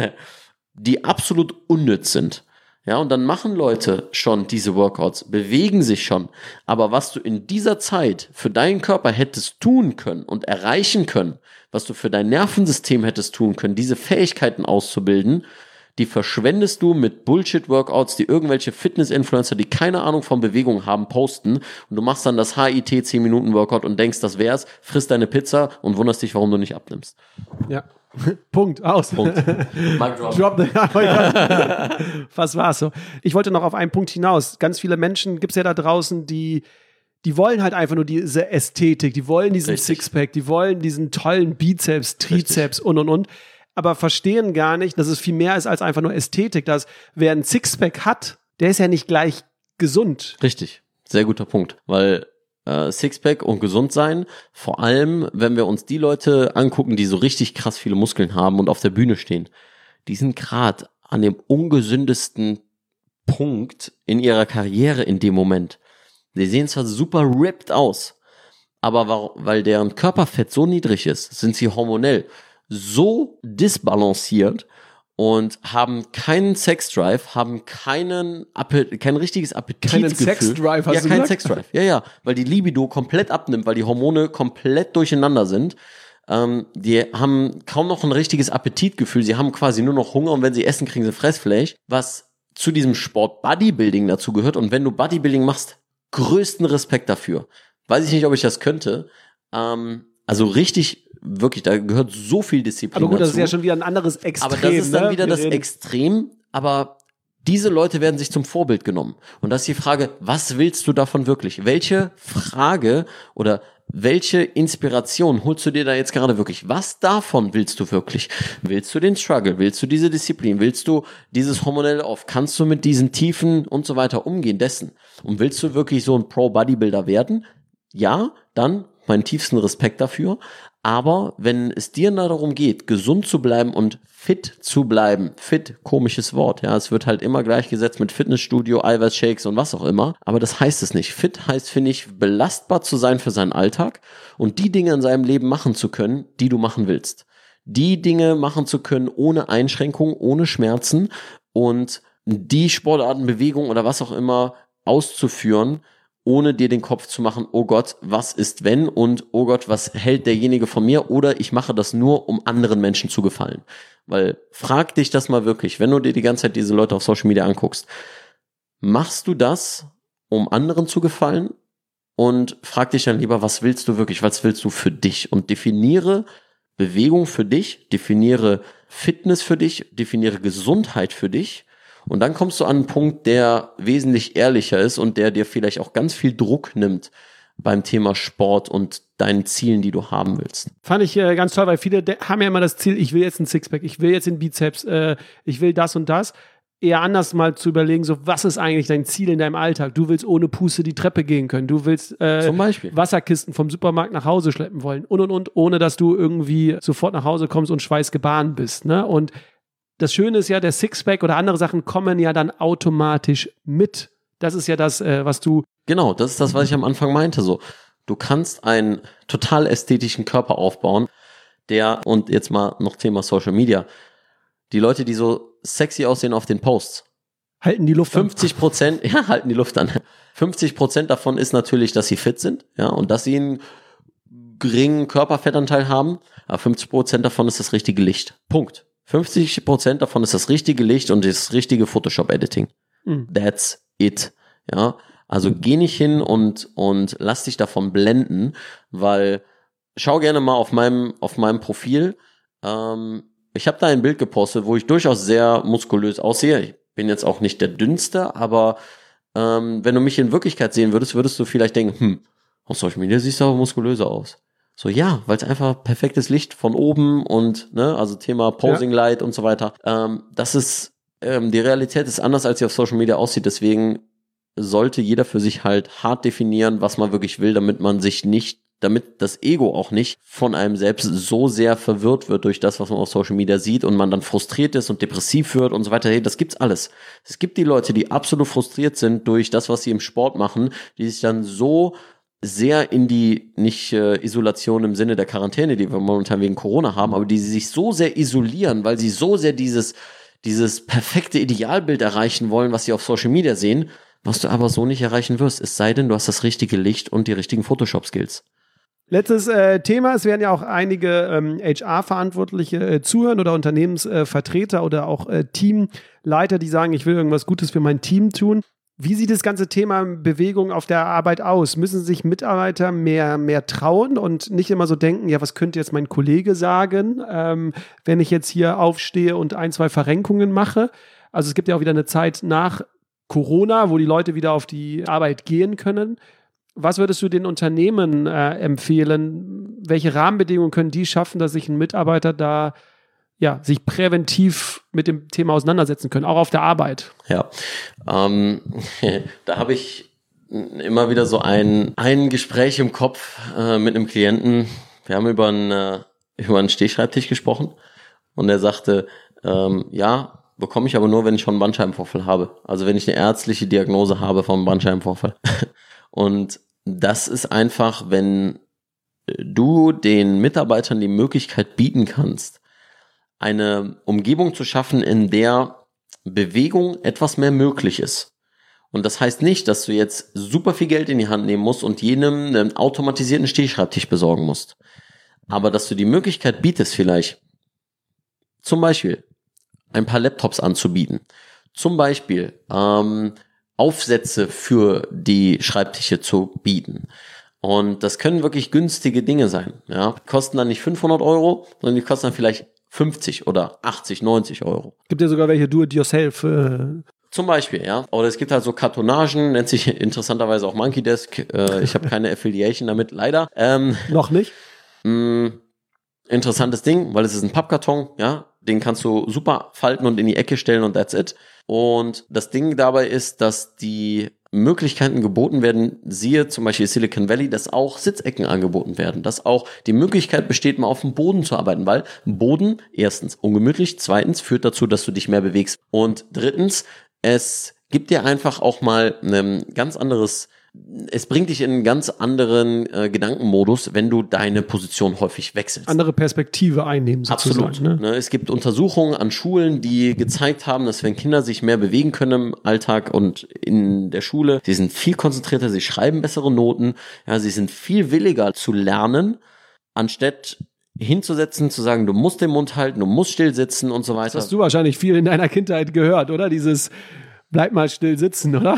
die absolut unnütz sind. Ja, und dann machen Leute schon diese Workouts, bewegen sich schon. Aber was du in dieser Zeit für deinen Körper hättest tun können und erreichen können, was du für dein Nervensystem hättest tun können, diese Fähigkeiten auszubilden, die verschwendest du mit Bullshit-Workouts, die irgendwelche Fitness-Influencer, die keine Ahnung von Bewegung haben, posten. Und du machst dann das H I T zehn Minuten Workout und denkst, das wär's, frisst deine Pizza und wunderst dich, warum du nicht abnimmst. Ja. Punkt, aus. Punkt. Mic drop. Drop the, ja, was war's so? Ich wollte noch auf einen Punkt hinaus. Ganz viele Menschen gibt's ja da draußen, die die wollen halt einfach nur diese Ästhetik, die wollen diesen Richtig. Sixpack, die wollen diesen tollen Bizeps, Trizeps Richtig. und und und, aber verstehen gar nicht, dass es viel mehr ist als einfach nur Ästhetik, dass wer ein Sixpack hat, der ist ja nicht gleich gesund. Richtig, sehr guter Punkt, weil äh, Sixpack und gesund sein, vor allem, wenn wir uns die Leute angucken, die so richtig krass viele Muskeln haben und auf der Bühne stehen, die sind gerade an dem ungesündesten Punkt in ihrer Karriere in dem Moment. Die sehen zwar super ripped aus, aber weil deren Körperfett so niedrig ist, sind sie hormonell so disbalanciert und haben keinen Sexdrive, haben keinen Appet- kein richtiges Appetitgefühl. Keinen Sexdrive, hast ja, du keinen gesagt? Sexdrive. Ja, ja, weil die Libido komplett abnimmt, weil die Hormone komplett durcheinander sind. Ähm, die haben kaum noch ein richtiges Appetitgefühl. Sie haben quasi nur noch Hunger und wenn sie essen, kriegen sie Fressfleisch, was zu diesem Sport Bodybuilding dazu gehört. Und wenn du Bodybuilding machst, größten Respekt dafür. Weiß ich nicht, ob ich das könnte. Ähm, also richtig, wirklich, da gehört so viel Disziplin dazu. Aber gut, das ist ja schon wieder ein anderes Extrem. Aber das ist dann ne? wieder Wir das reden- Extrem, aber diese Leute werden sich zum Vorbild genommen. Und das ist die Frage, was willst du davon wirklich? Welche Frage oder welche Inspiration holst du dir da jetzt gerade wirklich? Was davon willst du wirklich? Willst du den Struggle? Willst du diese Disziplin? Willst du dieses hormonelle Off? Kannst du mit diesen Tiefen und so weiter umgehen dessen? Und willst du wirklich so ein Pro-Bodybuilder werden? Ja, dann meinen tiefsten Respekt dafür. Aber wenn es dir darum geht, gesund zu bleiben und fit zu bleiben, fit, komisches Wort, ja, es wird halt immer gleichgesetzt mit Fitnessstudio, Eiweißshakes und was auch immer, aber das heißt es nicht. Fit heißt, finde ich, belastbar zu sein für seinen Alltag und die Dinge in seinem Leben machen zu können, die du machen willst. Die Dinge machen zu können ohne Einschränkung, ohne Schmerzen und die Sportarten, Bewegung oder was auch immer auszuführen, ohne dir den Kopf zu machen, oh Gott, was ist wenn und oh Gott, was hält derjenige von mir oder ich mache das nur, um anderen Menschen zu gefallen. Weil frag dich das mal wirklich, wenn du dir die ganze Zeit diese Leute auf Social Media anguckst, machst du das, um anderen zu gefallen? Und frag dich dann lieber, was willst du wirklich, was willst du für dich? Und definiere Bewegung für dich, definiere Fitness für dich, definiere Gesundheit für dich. Und dann kommst du an einen Punkt, der wesentlich ehrlicher ist und der dir vielleicht auch ganz viel Druck nimmt beim Thema Sport und deinen Zielen, die du haben willst. Fand ich äh, ganz toll, weil viele de- haben ja immer das Ziel, ich will jetzt ein Sixpack, ich will jetzt den Bizeps, äh, ich will das und das. Eher anders mal zu überlegen, so was ist eigentlich dein Ziel in deinem Alltag? Du willst ohne Puste die Treppe gehen können, du willst äh, Zum Beispiel. Wasserkisten vom Supermarkt nach Hause schleppen wollen und und und, ohne dass du irgendwie sofort nach Hause kommst und schweißgebadet bist. Ne? Und das Schöne ist ja, der Sixpack oder andere Sachen kommen ja dann automatisch mit. Das ist ja das, äh, was du... Genau, das ist das, was ich am Anfang meinte. So, du kannst einen total ästhetischen Körper aufbauen, der, und jetzt mal noch Thema Social Media, die Leute, die so sexy aussehen auf den Posts, halten die Luft an. fünfzig Prozent, ja, halten die Luft an. fünfzig Prozent davon ist natürlich, dass sie fit sind, ja, und dass sie einen geringen Körperfettanteil haben, aber fünfzig Prozent davon ist das richtige Licht. Punkt. fünfzig Prozent davon ist das richtige Licht und das richtige Photoshop-Editing. Mhm. That's it. Ja, also geh nicht hin und, und lass dich davon blenden, weil schau gerne mal auf meinem, auf meinem Profil. Ähm, ich habe da ein Bild gepostet, wo ich durchaus sehr muskulös aussehe. Ich bin jetzt auch nicht der Dünnste, aber ähm, wenn du mich in Wirklichkeit sehen würdest, würdest du vielleicht denken, hm, auf Social Media siehst du aber muskulöser aus. So, ja, weil es einfach perfektes Licht von oben und, ne, also Thema Posing Light und so weiter. Ähm, das ist, ähm, die Realität ist anders, als sie auf Social Media aussieht. Deswegen sollte jeder für sich halt hart definieren, was man wirklich will, damit man sich nicht damit das Ego auch nicht von einem selbst so sehr verwirrt wird durch das, was man auf Social Media sieht und man dann frustriert ist und depressiv wird und so weiter. Hey, das gibt's alles. Es gibt die Leute, die absolut frustriert sind durch das, was sie im Sport machen, die sich dann so sehr in die, nicht äh, Isolation im Sinne der Quarantäne, die wir momentan wegen Corona haben, aber die sich so sehr isolieren, weil sie so sehr dieses, dieses perfekte Idealbild erreichen wollen, was sie auf Social Media sehen, was du aber so nicht erreichen wirst. Es sei denn, du hast das richtige Licht und die richtigen Photoshop-Skills. Letztes äh, Thema, es werden ja auch einige ähm, H R-Verantwortliche äh, zuhören oder Unternehmensvertreter äh, oder auch äh, Teamleiter, die sagen, ich will irgendwas Gutes für mein Team tun. Wie sieht das ganze Thema Bewegung auf der Arbeit aus? Müssen sich Mitarbeiter mehr, mehr trauen und nicht immer so denken, ja, was könnte jetzt mein Kollege sagen, ähm, wenn ich jetzt hier aufstehe und ein, zwei Verrenkungen mache? Also es gibt ja auch wieder eine Zeit nach Corona, wo die Leute wieder auf die Arbeit gehen können. Was würdest du den Unternehmen äh, empfehlen? Welche Rahmenbedingungen können die schaffen, dass sich ein Mitarbeiter da ja, sich präventiv mit dem Thema auseinandersetzen können, auch auf der Arbeit? Ja, ähm, da habe ich immer wieder so ein, ein Gespräch im Kopf äh, mit einem Klienten. Wir haben über einen, äh, über einen Stehschreibtisch gesprochen und er sagte, ähm, ja, bekomme ich aber nur, wenn ich schon einen Bandscheibenvorfall habe. Also wenn ich eine ärztliche Diagnose habe vom Bandscheibenvorfall. Und das ist einfach, wenn du den Mitarbeitern die Möglichkeit bieten kannst, eine Umgebung zu schaffen, in der Bewegung etwas mehr möglich ist. Und das heißt nicht, dass du jetzt super viel Geld in die Hand nehmen musst und jedem einen automatisierten Stehschreibtisch besorgen musst. Aber dass du die Möglichkeit bietest, vielleicht zum Beispiel ein paar Laptops anzubieten. Zum Beispiel ähm, Aufsätze für die Schreibtische zu bieten. Und das können wirklich günstige Dinge sein. Ja, kosten dann nicht fünfhundert Euro, sondern die kosten dann vielleicht fünfzig oder achtzig, neunzig Euro. Gibt ja sogar welche Do-it-yourself. Äh Zum Beispiel, ja. Oder es gibt halt so Kartonagen, nennt sich interessanterweise auch Monkey Desk. Äh, ich habe keine Affiliation damit, leider. Ähm, Noch nicht? Mh, interessantes Ding, weil es ist ein Pappkarton, ja. Den kannst du super falten und in die Ecke stellen und that's it. Und das Ding dabei ist, dass die Möglichkeiten geboten werden, siehe zum Beispiel Silicon Valley, dass auch Sitzecken angeboten werden, dass auch die Möglichkeit besteht, mal auf dem Boden zu arbeiten, weil Boden, erstens, ungemütlich, zweitens, führt dazu, dass du dich mehr bewegst und drittens, es gibt dir einfach auch mal ein ganz anderes, es bringt dich in einen ganz anderen äh, Gedankenmodus, wenn du deine Position häufig wechselst. Andere Perspektive einnehmen sozusagen. Absolut. Ne? Es gibt Untersuchungen an Schulen, die gezeigt haben, dass wenn Kinder sich mehr bewegen können im Alltag und in der Schule, sie sind viel konzentrierter, sie schreiben bessere Noten, ja, sie sind viel williger zu lernen, anstatt hinzusetzen, zu sagen, du musst den Mund halten, du musst still sitzen und so weiter. Das hast du wahrscheinlich viel in deiner Kindheit gehört, oder? Dieses bleib mal still sitzen, oder?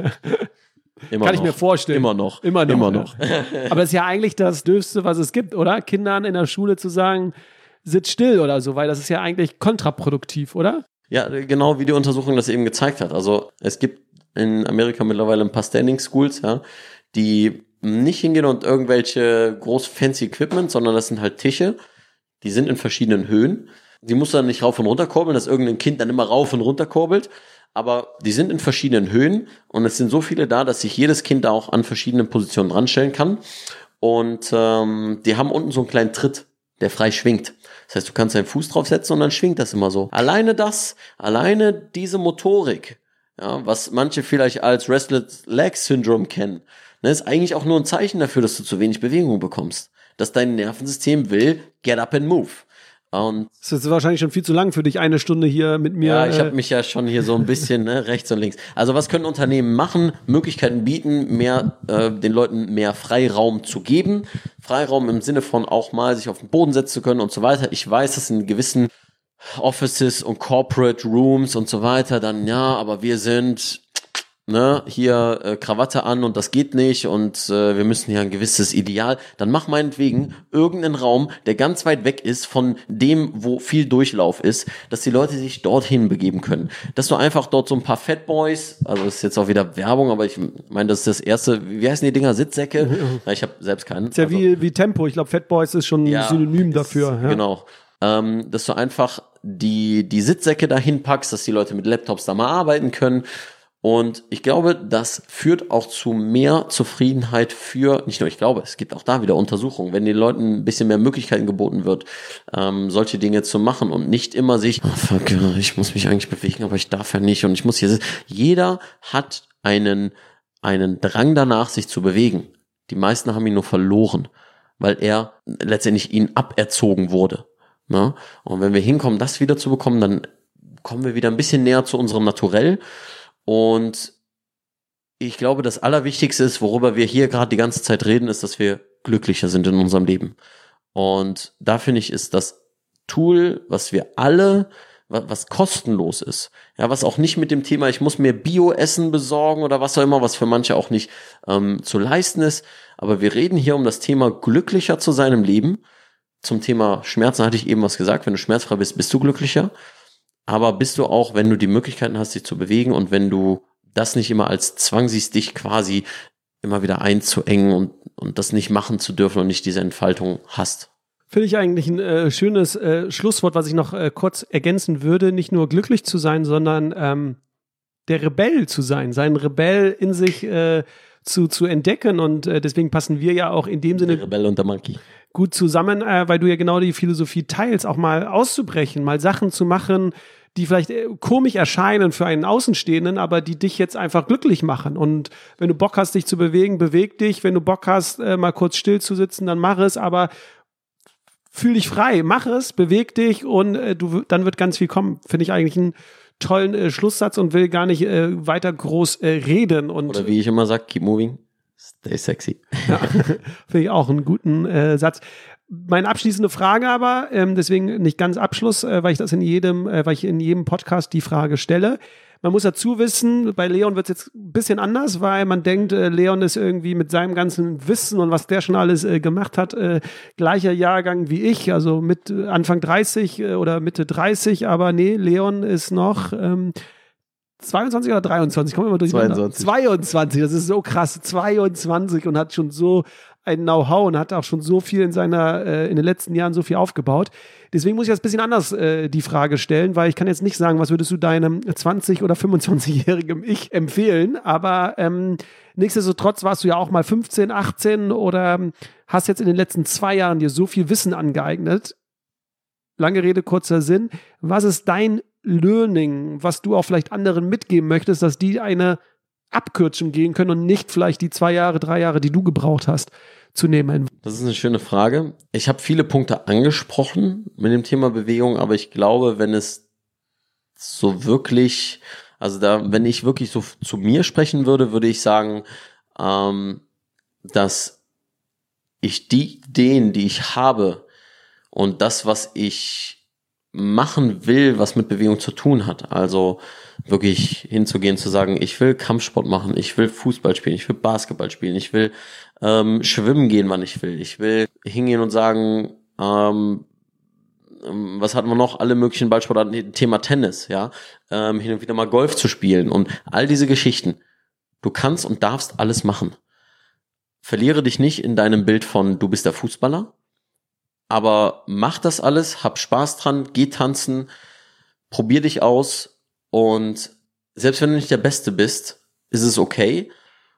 Immer Kann noch. ich mir vorstellen. Immer noch. Immer noch. Immer noch. Aber das ist ja eigentlich das Dürfste, was es gibt, oder? Kindern in der Schule zu sagen, sitz still oder so, weil das ist ja eigentlich kontraproduktiv, oder? Ja, genau wie die Untersuchung das eben gezeigt hat. Also es gibt in Amerika mittlerweile ein paar Standing Schools, ja, die nicht hingehen und irgendwelche groß fancy Equipment, sondern das sind halt Tische, die sind in verschiedenen Höhen. Die musst du dann nicht rauf und runter kurbeln, dass irgendein Kind dann immer rauf und runter kurbelt. Aber die sind in verschiedenen Höhen und es sind so viele da, dass sich jedes Kind da auch an verschiedenen Positionen dranstellen kann. Und ähm, die haben unten so einen kleinen Tritt, der frei schwingt. Das heißt, du kannst deinen Fuß draufsetzen und dann schwingt das immer so. Alleine das, alleine diese Motorik, ja, was manche vielleicht als Restless Leg Syndrome kennen, ne, ist eigentlich auch nur ein Zeichen dafür, dass du zu wenig Bewegung bekommst. Dass dein Nervensystem will, get up and move. Und das ist wahrscheinlich schon viel zu lang für dich, eine Stunde hier mit mir. Ja, ich habe äh, mich ja schon hier so ein bisschen ne, rechts und links. Also was können Unternehmen machen? Möglichkeiten bieten, mehr äh, den Leuten mehr Freiraum zu geben. Freiraum im Sinne von auch mal sich auf den Boden setzen zu können und so weiter. Ich weiß, dass in gewissen Offices und Corporate Rooms und so weiter dann, ja, aber wir sind ne, hier äh, Krawatte an und das geht nicht und äh, wir müssen hier ein gewisses Ideal, dann mach meinetwegen irgendeinen Raum, der ganz weit weg ist von dem, wo viel Durchlauf ist, dass die Leute sich dorthin begeben können. Dass du einfach dort so ein paar Fatboys, also das ist jetzt auch wieder Werbung, aber ich meine, das ist das erste, wie heißen die Dinger, Sitzsäcke? Mhm. Ja, ich habe selbst keinen. Ist ja also, wie, wie Tempo, ich glaube Fatboys ist schon ein ja, Synonym dafür. Ist, ja. Genau. Ähm, dass du einfach die, die Sitzsäcke dahin packst, dass die Leute mit Laptops da mal arbeiten können. Und ich glaube, das führt auch zu mehr Zufriedenheit für, nicht nur ich glaube, es gibt auch da wieder Untersuchungen, wenn den Leuten ein bisschen mehr Möglichkeiten geboten wird, ähm, solche Dinge zu machen und nicht immer sich, oh fuck, ich muss mich eigentlich bewegen, aber ich darf ja nicht und ich muss hier, jeder hat einen, einen Drang danach, sich zu bewegen. Die meisten haben ihn nur verloren, weil er letztendlich ihnen aberzogen wurde. Ne? Und wenn wir hinkommen, das wieder zu bekommen, dann kommen wir wieder ein bisschen näher zu unserem Naturell. Und ich glaube, das Allerwichtigste ist, worüber wir hier gerade die ganze Zeit reden, ist, dass wir glücklicher sind in unserem Leben. Und da finde ich, ist das Tool, was wir alle, was, was kostenlos ist, ja, was auch nicht mit dem Thema, ich muss mir Bio-Essen besorgen oder was auch immer, was für manche auch nicht ähm, zu leisten ist. Aber wir reden hier um das Thema glücklicher zu sein im Leben. Zum Thema Schmerzen hatte ich eben was gesagt. Wenn du schmerzfrei bist, bist du glücklicher. Aber bist du auch, wenn du die Möglichkeiten hast, dich zu bewegen und wenn du das nicht immer als Zwang siehst, dich quasi immer wieder einzuengen und, und das nicht machen zu dürfen und nicht diese Entfaltung hast. Finde ich eigentlich ein äh, schönes äh, Schlusswort, was ich noch äh, kurz ergänzen würde. Nicht nur glücklich zu sein, sondern ähm, der Rebell zu sein, seinen Rebell in sich äh, zu, zu entdecken. Und äh, deswegen passen wir ja auch in dem Sinne der Rebell und der Monkey gut zusammen, äh, weil du ja genau die Philosophie teilst, auch mal auszubrechen, mal Sachen zu machen, die vielleicht komisch erscheinen für einen Außenstehenden, aber die dich jetzt einfach glücklich machen. Und wenn du Bock hast, dich zu bewegen, beweg dich. Wenn du Bock hast, äh, mal kurz still zu sitzen, dann mach es, aber fühl dich frei, mach es, beweg dich und äh, du, dann wird ganz viel kommen. Finde ich eigentlich einen tollen äh, Schlusssatz und will gar nicht äh, weiter groß äh, reden. Und oder wie ich immer sage, keep moving, stay sexy. Ja, finde ich auch einen guten äh, Satz. Meine abschließende Frage aber, ähm, deswegen nicht ganz Abschluss, äh, weil ich das in jedem, äh, weil ich in jedem Podcast die Frage stelle. Man muss dazu wissen, bei Leon wird es jetzt ein bisschen anders, weil man denkt, äh, Leon ist irgendwie mit seinem ganzen Wissen und was der schon alles äh, gemacht hat, äh, gleicher Jahrgang wie ich, also mit äh, Anfang dreißig äh, oder Mitte dreißig, aber nee, Leon ist noch ähm, zweiundzwanzig oder dreiundzwanzig, kommen wir mal durch. zweiundzwanzig. zweiundzwanzig, das ist so krass, zweiundzwanzig und hat schon so ein Know-how und hat auch schon so viel in seiner, äh, in den letzten Jahren so viel aufgebaut. Deswegen muss ich jetzt ein bisschen anders äh, die Frage stellen, weil ich kann jetzt nicht sagen, was würdest du deinem zwanzig- oder fünfundzwanzigjährigen Ich empfehlen, aber ähm, nichtsdestotrotz warst du ja auch mal fünfzehn, achtzehn oder ähm, hast jetzt in den letzten zwei Jahren dir so viel Wissen angeeignet. Lange Rede, kurzer Sinn. Was ist dein Learning, was du auch vielleicht anderen mitgeben möchtest, dass die eine Abkürzung gehen können und nicht vielleicht die zwei Jahre, drei Jahre, die du gebraucht hast, zu nehmen? Das ist eine schöne Frage. Ich habe viele Punkte angesprochen mit dem Thema Bewegung, aber ich glaube, wenn es so wirklich, also da, wenn ich wirklich so zu mir sprechen würde, würde ich sagen, ähm, dass ich die Ideen, die ich habe und das, was ich machen will, was mit Bewegung zu tun hat, also wirklich hinzugehen, zu sagen, ich will Kampfsport machen, ich will Fußball spielen, ich will Basketball spielen, ich will ähm, schwimmen gehen, wann ich will, ich will hingehen und sagen, ähm, was hatten wir noch, alle möglichen Ballsportarten, Thema Tennis, ja, ähm, hin und wieder mal Golf zu spielen und all diese Geschichten. Du kannst und darfst alles machen. Verliere dich nicht in deinem Bild von, du bist der Fußballer, aber mach das alles, hab Spaß dran, geh tanzen, probier dich aus und selbst wenn du nicht der Beste bist, ist es okay,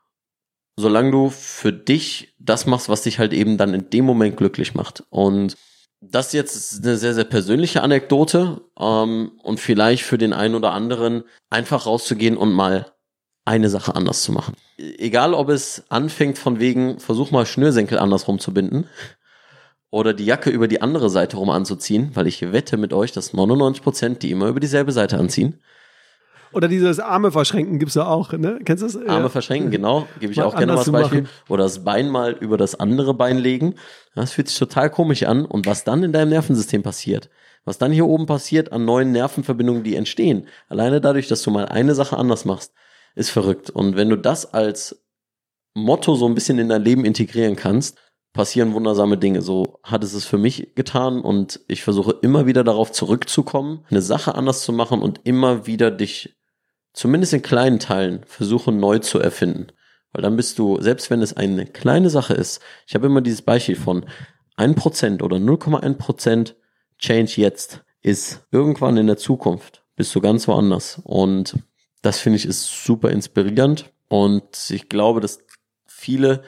solange du für dich das machst, was dich halt eben dann in dem Moment glücklich macht. Und das jetzt ist eine sehr, sehr persönliche Anekdote ähm, und vielleicht für den einen oder anderen einfach rauszugehen und mal eine Sache anders zu machen. Egal, ob es anfängt von wegen, versuch mal Schnürsenkel andersrum zu binden oder die Jacke über die andere Seite rum anzuziehen, weil ich wette mit euch, dass neunundneunzig Prozent die immer über dieselbe Seite anziehen. Oder dieses Arme verschränken gibt's ja auch, ne? Kennst du das? Arme ja. verschränken, genau. Gebe ich Mal auch gerne mal als Beispiel. machen. Oder das Bein mal über das andere Bein legen. Das fühlt sich total komisch an. Und was dann in deinem Nervensystem passiert, was dann hier oben passiert an neuen Nervenverbindungen, die entstehen, alleine dadurch, dass du mal eine Sache anders machst, ist verrückt. Und wenn du das als Motto so ein bisschen in dein Leben integrieren kannst, passieren wundersame Dinge. So hat es es für mich getan und ich versuche immer wieder darauf zurückzukommen, eine Sache anders zu machen und immer wieder dich zumindest in kleinen Teilen versuche neu zu erfinden. Weil dann bist du, selbst wenn es eine kleine Sache ist, ich habe immer dieses Beispiel von ein Prozent oder null Komma eins Prozent Change jetzt ist irgendwann in der Zukunft, bist du ganz woanders. Und Das finde ich ist super inspirierend und ich glaube, dass viele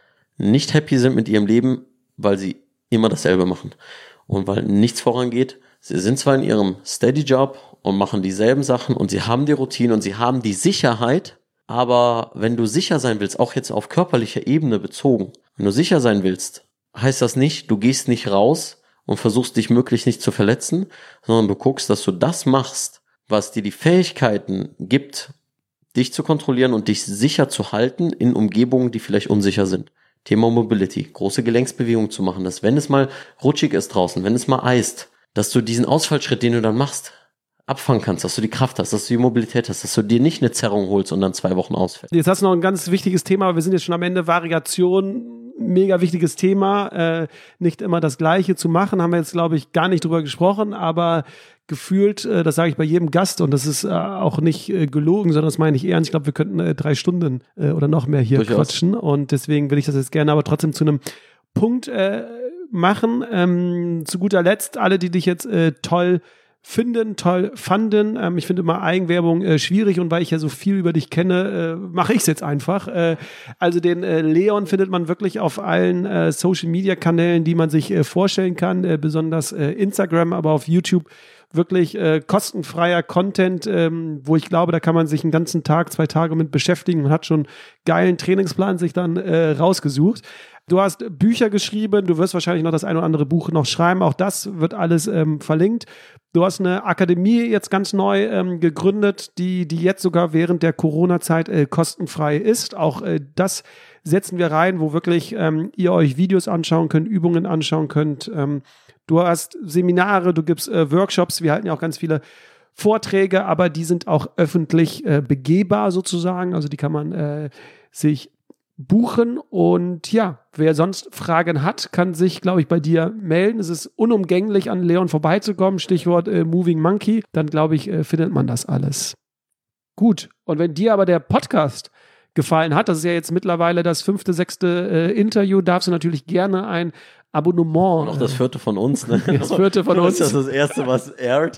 nicht happy sind mit ihrem Leben, weil sie immer dasselbe machen und weil nichts vorangeht. Sie sind zwar in ihrem Steady-Job und machen dieselben Sachen und sie haben die Routine und sie haben die Sicherheit, aber wenn du sicher sein willst, auch jetzt auf körperlicher Ebene bezogen, wenn du sicher sein willst, heißt das nicht, du gehst nicht raus und versuchst dich möglichst nicht zu verletzen, sondern du guckst, dass du das machst, was dir die Fähigkeiten gibt, dich zu kontrollieren und dich sicher zu halten in Umgebungen, die vielleicht unsicher sind. Thema Mobility, große Gelenksbewegung zu machen, dass wenn es mal rutschig ist draußen, wenn es mal eist, dass du diesen Ausfallschritt, den du dann machst, abfangen kannst, dass du die Kraft hast, dass du die Mobilität hast, dass du dir nicht eine Zerrung holst und dann zwei Wochen ausfällst. Jetzt hast du noch ein ganz wichtiges Thema, wir sind jetzt schon am Ende, Variation, mega wichtiges Thema, äh, nicht immer das Gleiche zu machen, haben wir jetzt, glaube ich, gar nicht drüber gesprochen, aber gefühlt, äh, das sage ich bei jedem Gast und das ist äh, auch nicht äh, gelogen, sondern das meine ich ernst, ich glaube, wir könnten äh, drei Stunden äh, oder noch mehr hier Durchaus. quatschen und deswegen will ich das jetzt gerne aber trotzdem zu einem Punkt äh, machen. Ähm, zu guter Letzt, alle, die dich jetzt äh, toll finden, toll fanden. Ähm, ich finde immer Eigenwerbung äh, schwierig und weil ich ja so viel über dich kenne, äh, mache ich es jetzt einfach. Äh, also den äh, Leon findet man wirklich auf allen äh, Social-Media-Kanälen, die man sich äh, vorstellen kann, äh, besonders äh, Instagram, aber auf YouTube wirklich äh, kostenfreier Content, ähm, wo ich glaube, da kann man sich einen ganzen Tag, zwei Tage mit beschäftigen und hat schon einen geilen Trainingsplan sich dann äh, rausgesucht. Du hast Bücher geschrieben, du wirst wahrscheinlich noch das ein oder andere Buch noch schreiben, auch das wird alles ähm, verlinkt. Du hast eine Akademie jetzt ganz neu ähm, gegründet, die, die jetzt sogar während der Corona-Zeit äh, kostenfrei ist. Auch äh, das setzen wir rein, wo wirklich ähm, ihr euch Videos anschauen könnt, Übungen anschauen könnt. Ähm, du hast Seminare, du gibst äh, Workshops, wir halten ja auch ganz viele Vorträge, aber die sind auch öffentlich äh, begehbar sozusagen, also die kann man äh, sich buchen und ja, wer sonst Fragen hat, kann sich, glaube ich, bei dir melden. Es ist unumgänglich, an Leon vorbeizukommen, Stichwort äh, Moving Monkey, dann glaube ich, äh, findet man das alles. Gut, und wenn dir aber der Podcast gefallen hat, das ist ja jetzt mittlerweile das fünfte, sechste äh, Interview, darfst du natürlich gerne ein Abonnement. Und auch das vierte von uns, ne? Das vierte von uns. Das ist das erste, was airt.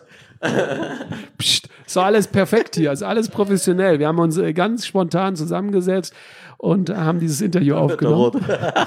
Psst, ist doch alles perfekt hier, ist alles professionell. Wir haben uns äh, ganz spontan zusammengesetzt und haben dieses Interview aufgenommen.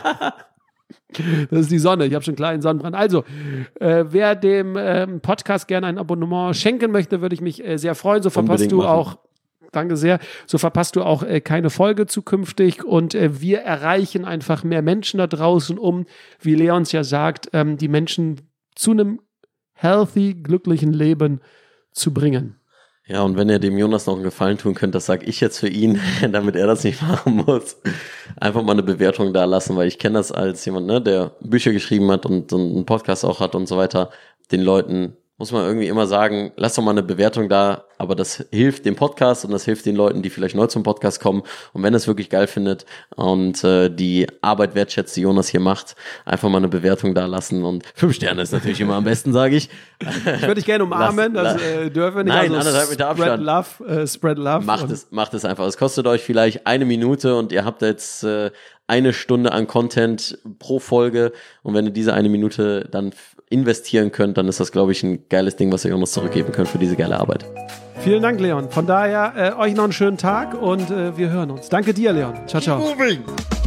Das ist die Sonne, ich habe schon einen kleinen Sonnenbrand. Also, äh, wer dem ähm, Podcast gerne ein Abonnement schenken möchte, würde ich mich äh, sehr freuen. So verpasst Unbedingt du machen. auch, danke sehr, so verpasst du auch äh, keine Folge zukünftig und äh, wir erreichen einfach mehr Menschen da draußen, um, wie Leons ja sagt, ähm, die Menschen zu einem healthy, glücklichen Leben zu bringen. Ja, und wenn ihr dem Jonas noch einen Gefallen tun könnt, das sage ich jetzt für ihn, damit er das nicht machen muss, einfach mal eine Bewertung da lassen, weil ich kenne das als jemand, ne, der Bücher geschrieben hat und, und einen Podcast auch hat und so weiter, den Leuten muss man irgendwie immer sagen, lass doch mal eine Bewertung da, aber das hilft dem Podcast und das hilft den Leuten, die vielleicht neu zum Podcast kommen und wenn es wirklich geil findet und äh, die Arbeit wertschätzt, die Jonas hier macht, einfach mal eine Bewertung da lassen und fünf Sterne ist natürlich immer am besten, sage ich. Ich würde dich gerne umarmen, lass, das äh, dürfen wir nicht. Nein, also anderthalb Meter Abstand. Spread love, äh, spread love. Macht es, macht es einfach. Es kostet euch vielleicht eine Minute und ihr habt jetzt äh, eine Stunde an Content pro Folge und wenn ihr diese eine Minute dann investieren könnt, dann ist das, glaube ich, ein geiles Ding, was ihr uns zurückgeben könnt für diese geile Arbeit. Vielen Dank, Leon. Von daher, äh, euch noch einen schönen Tag und äh, wir hören uns. Danke dir, Leon. Ciao, ciao. Moving.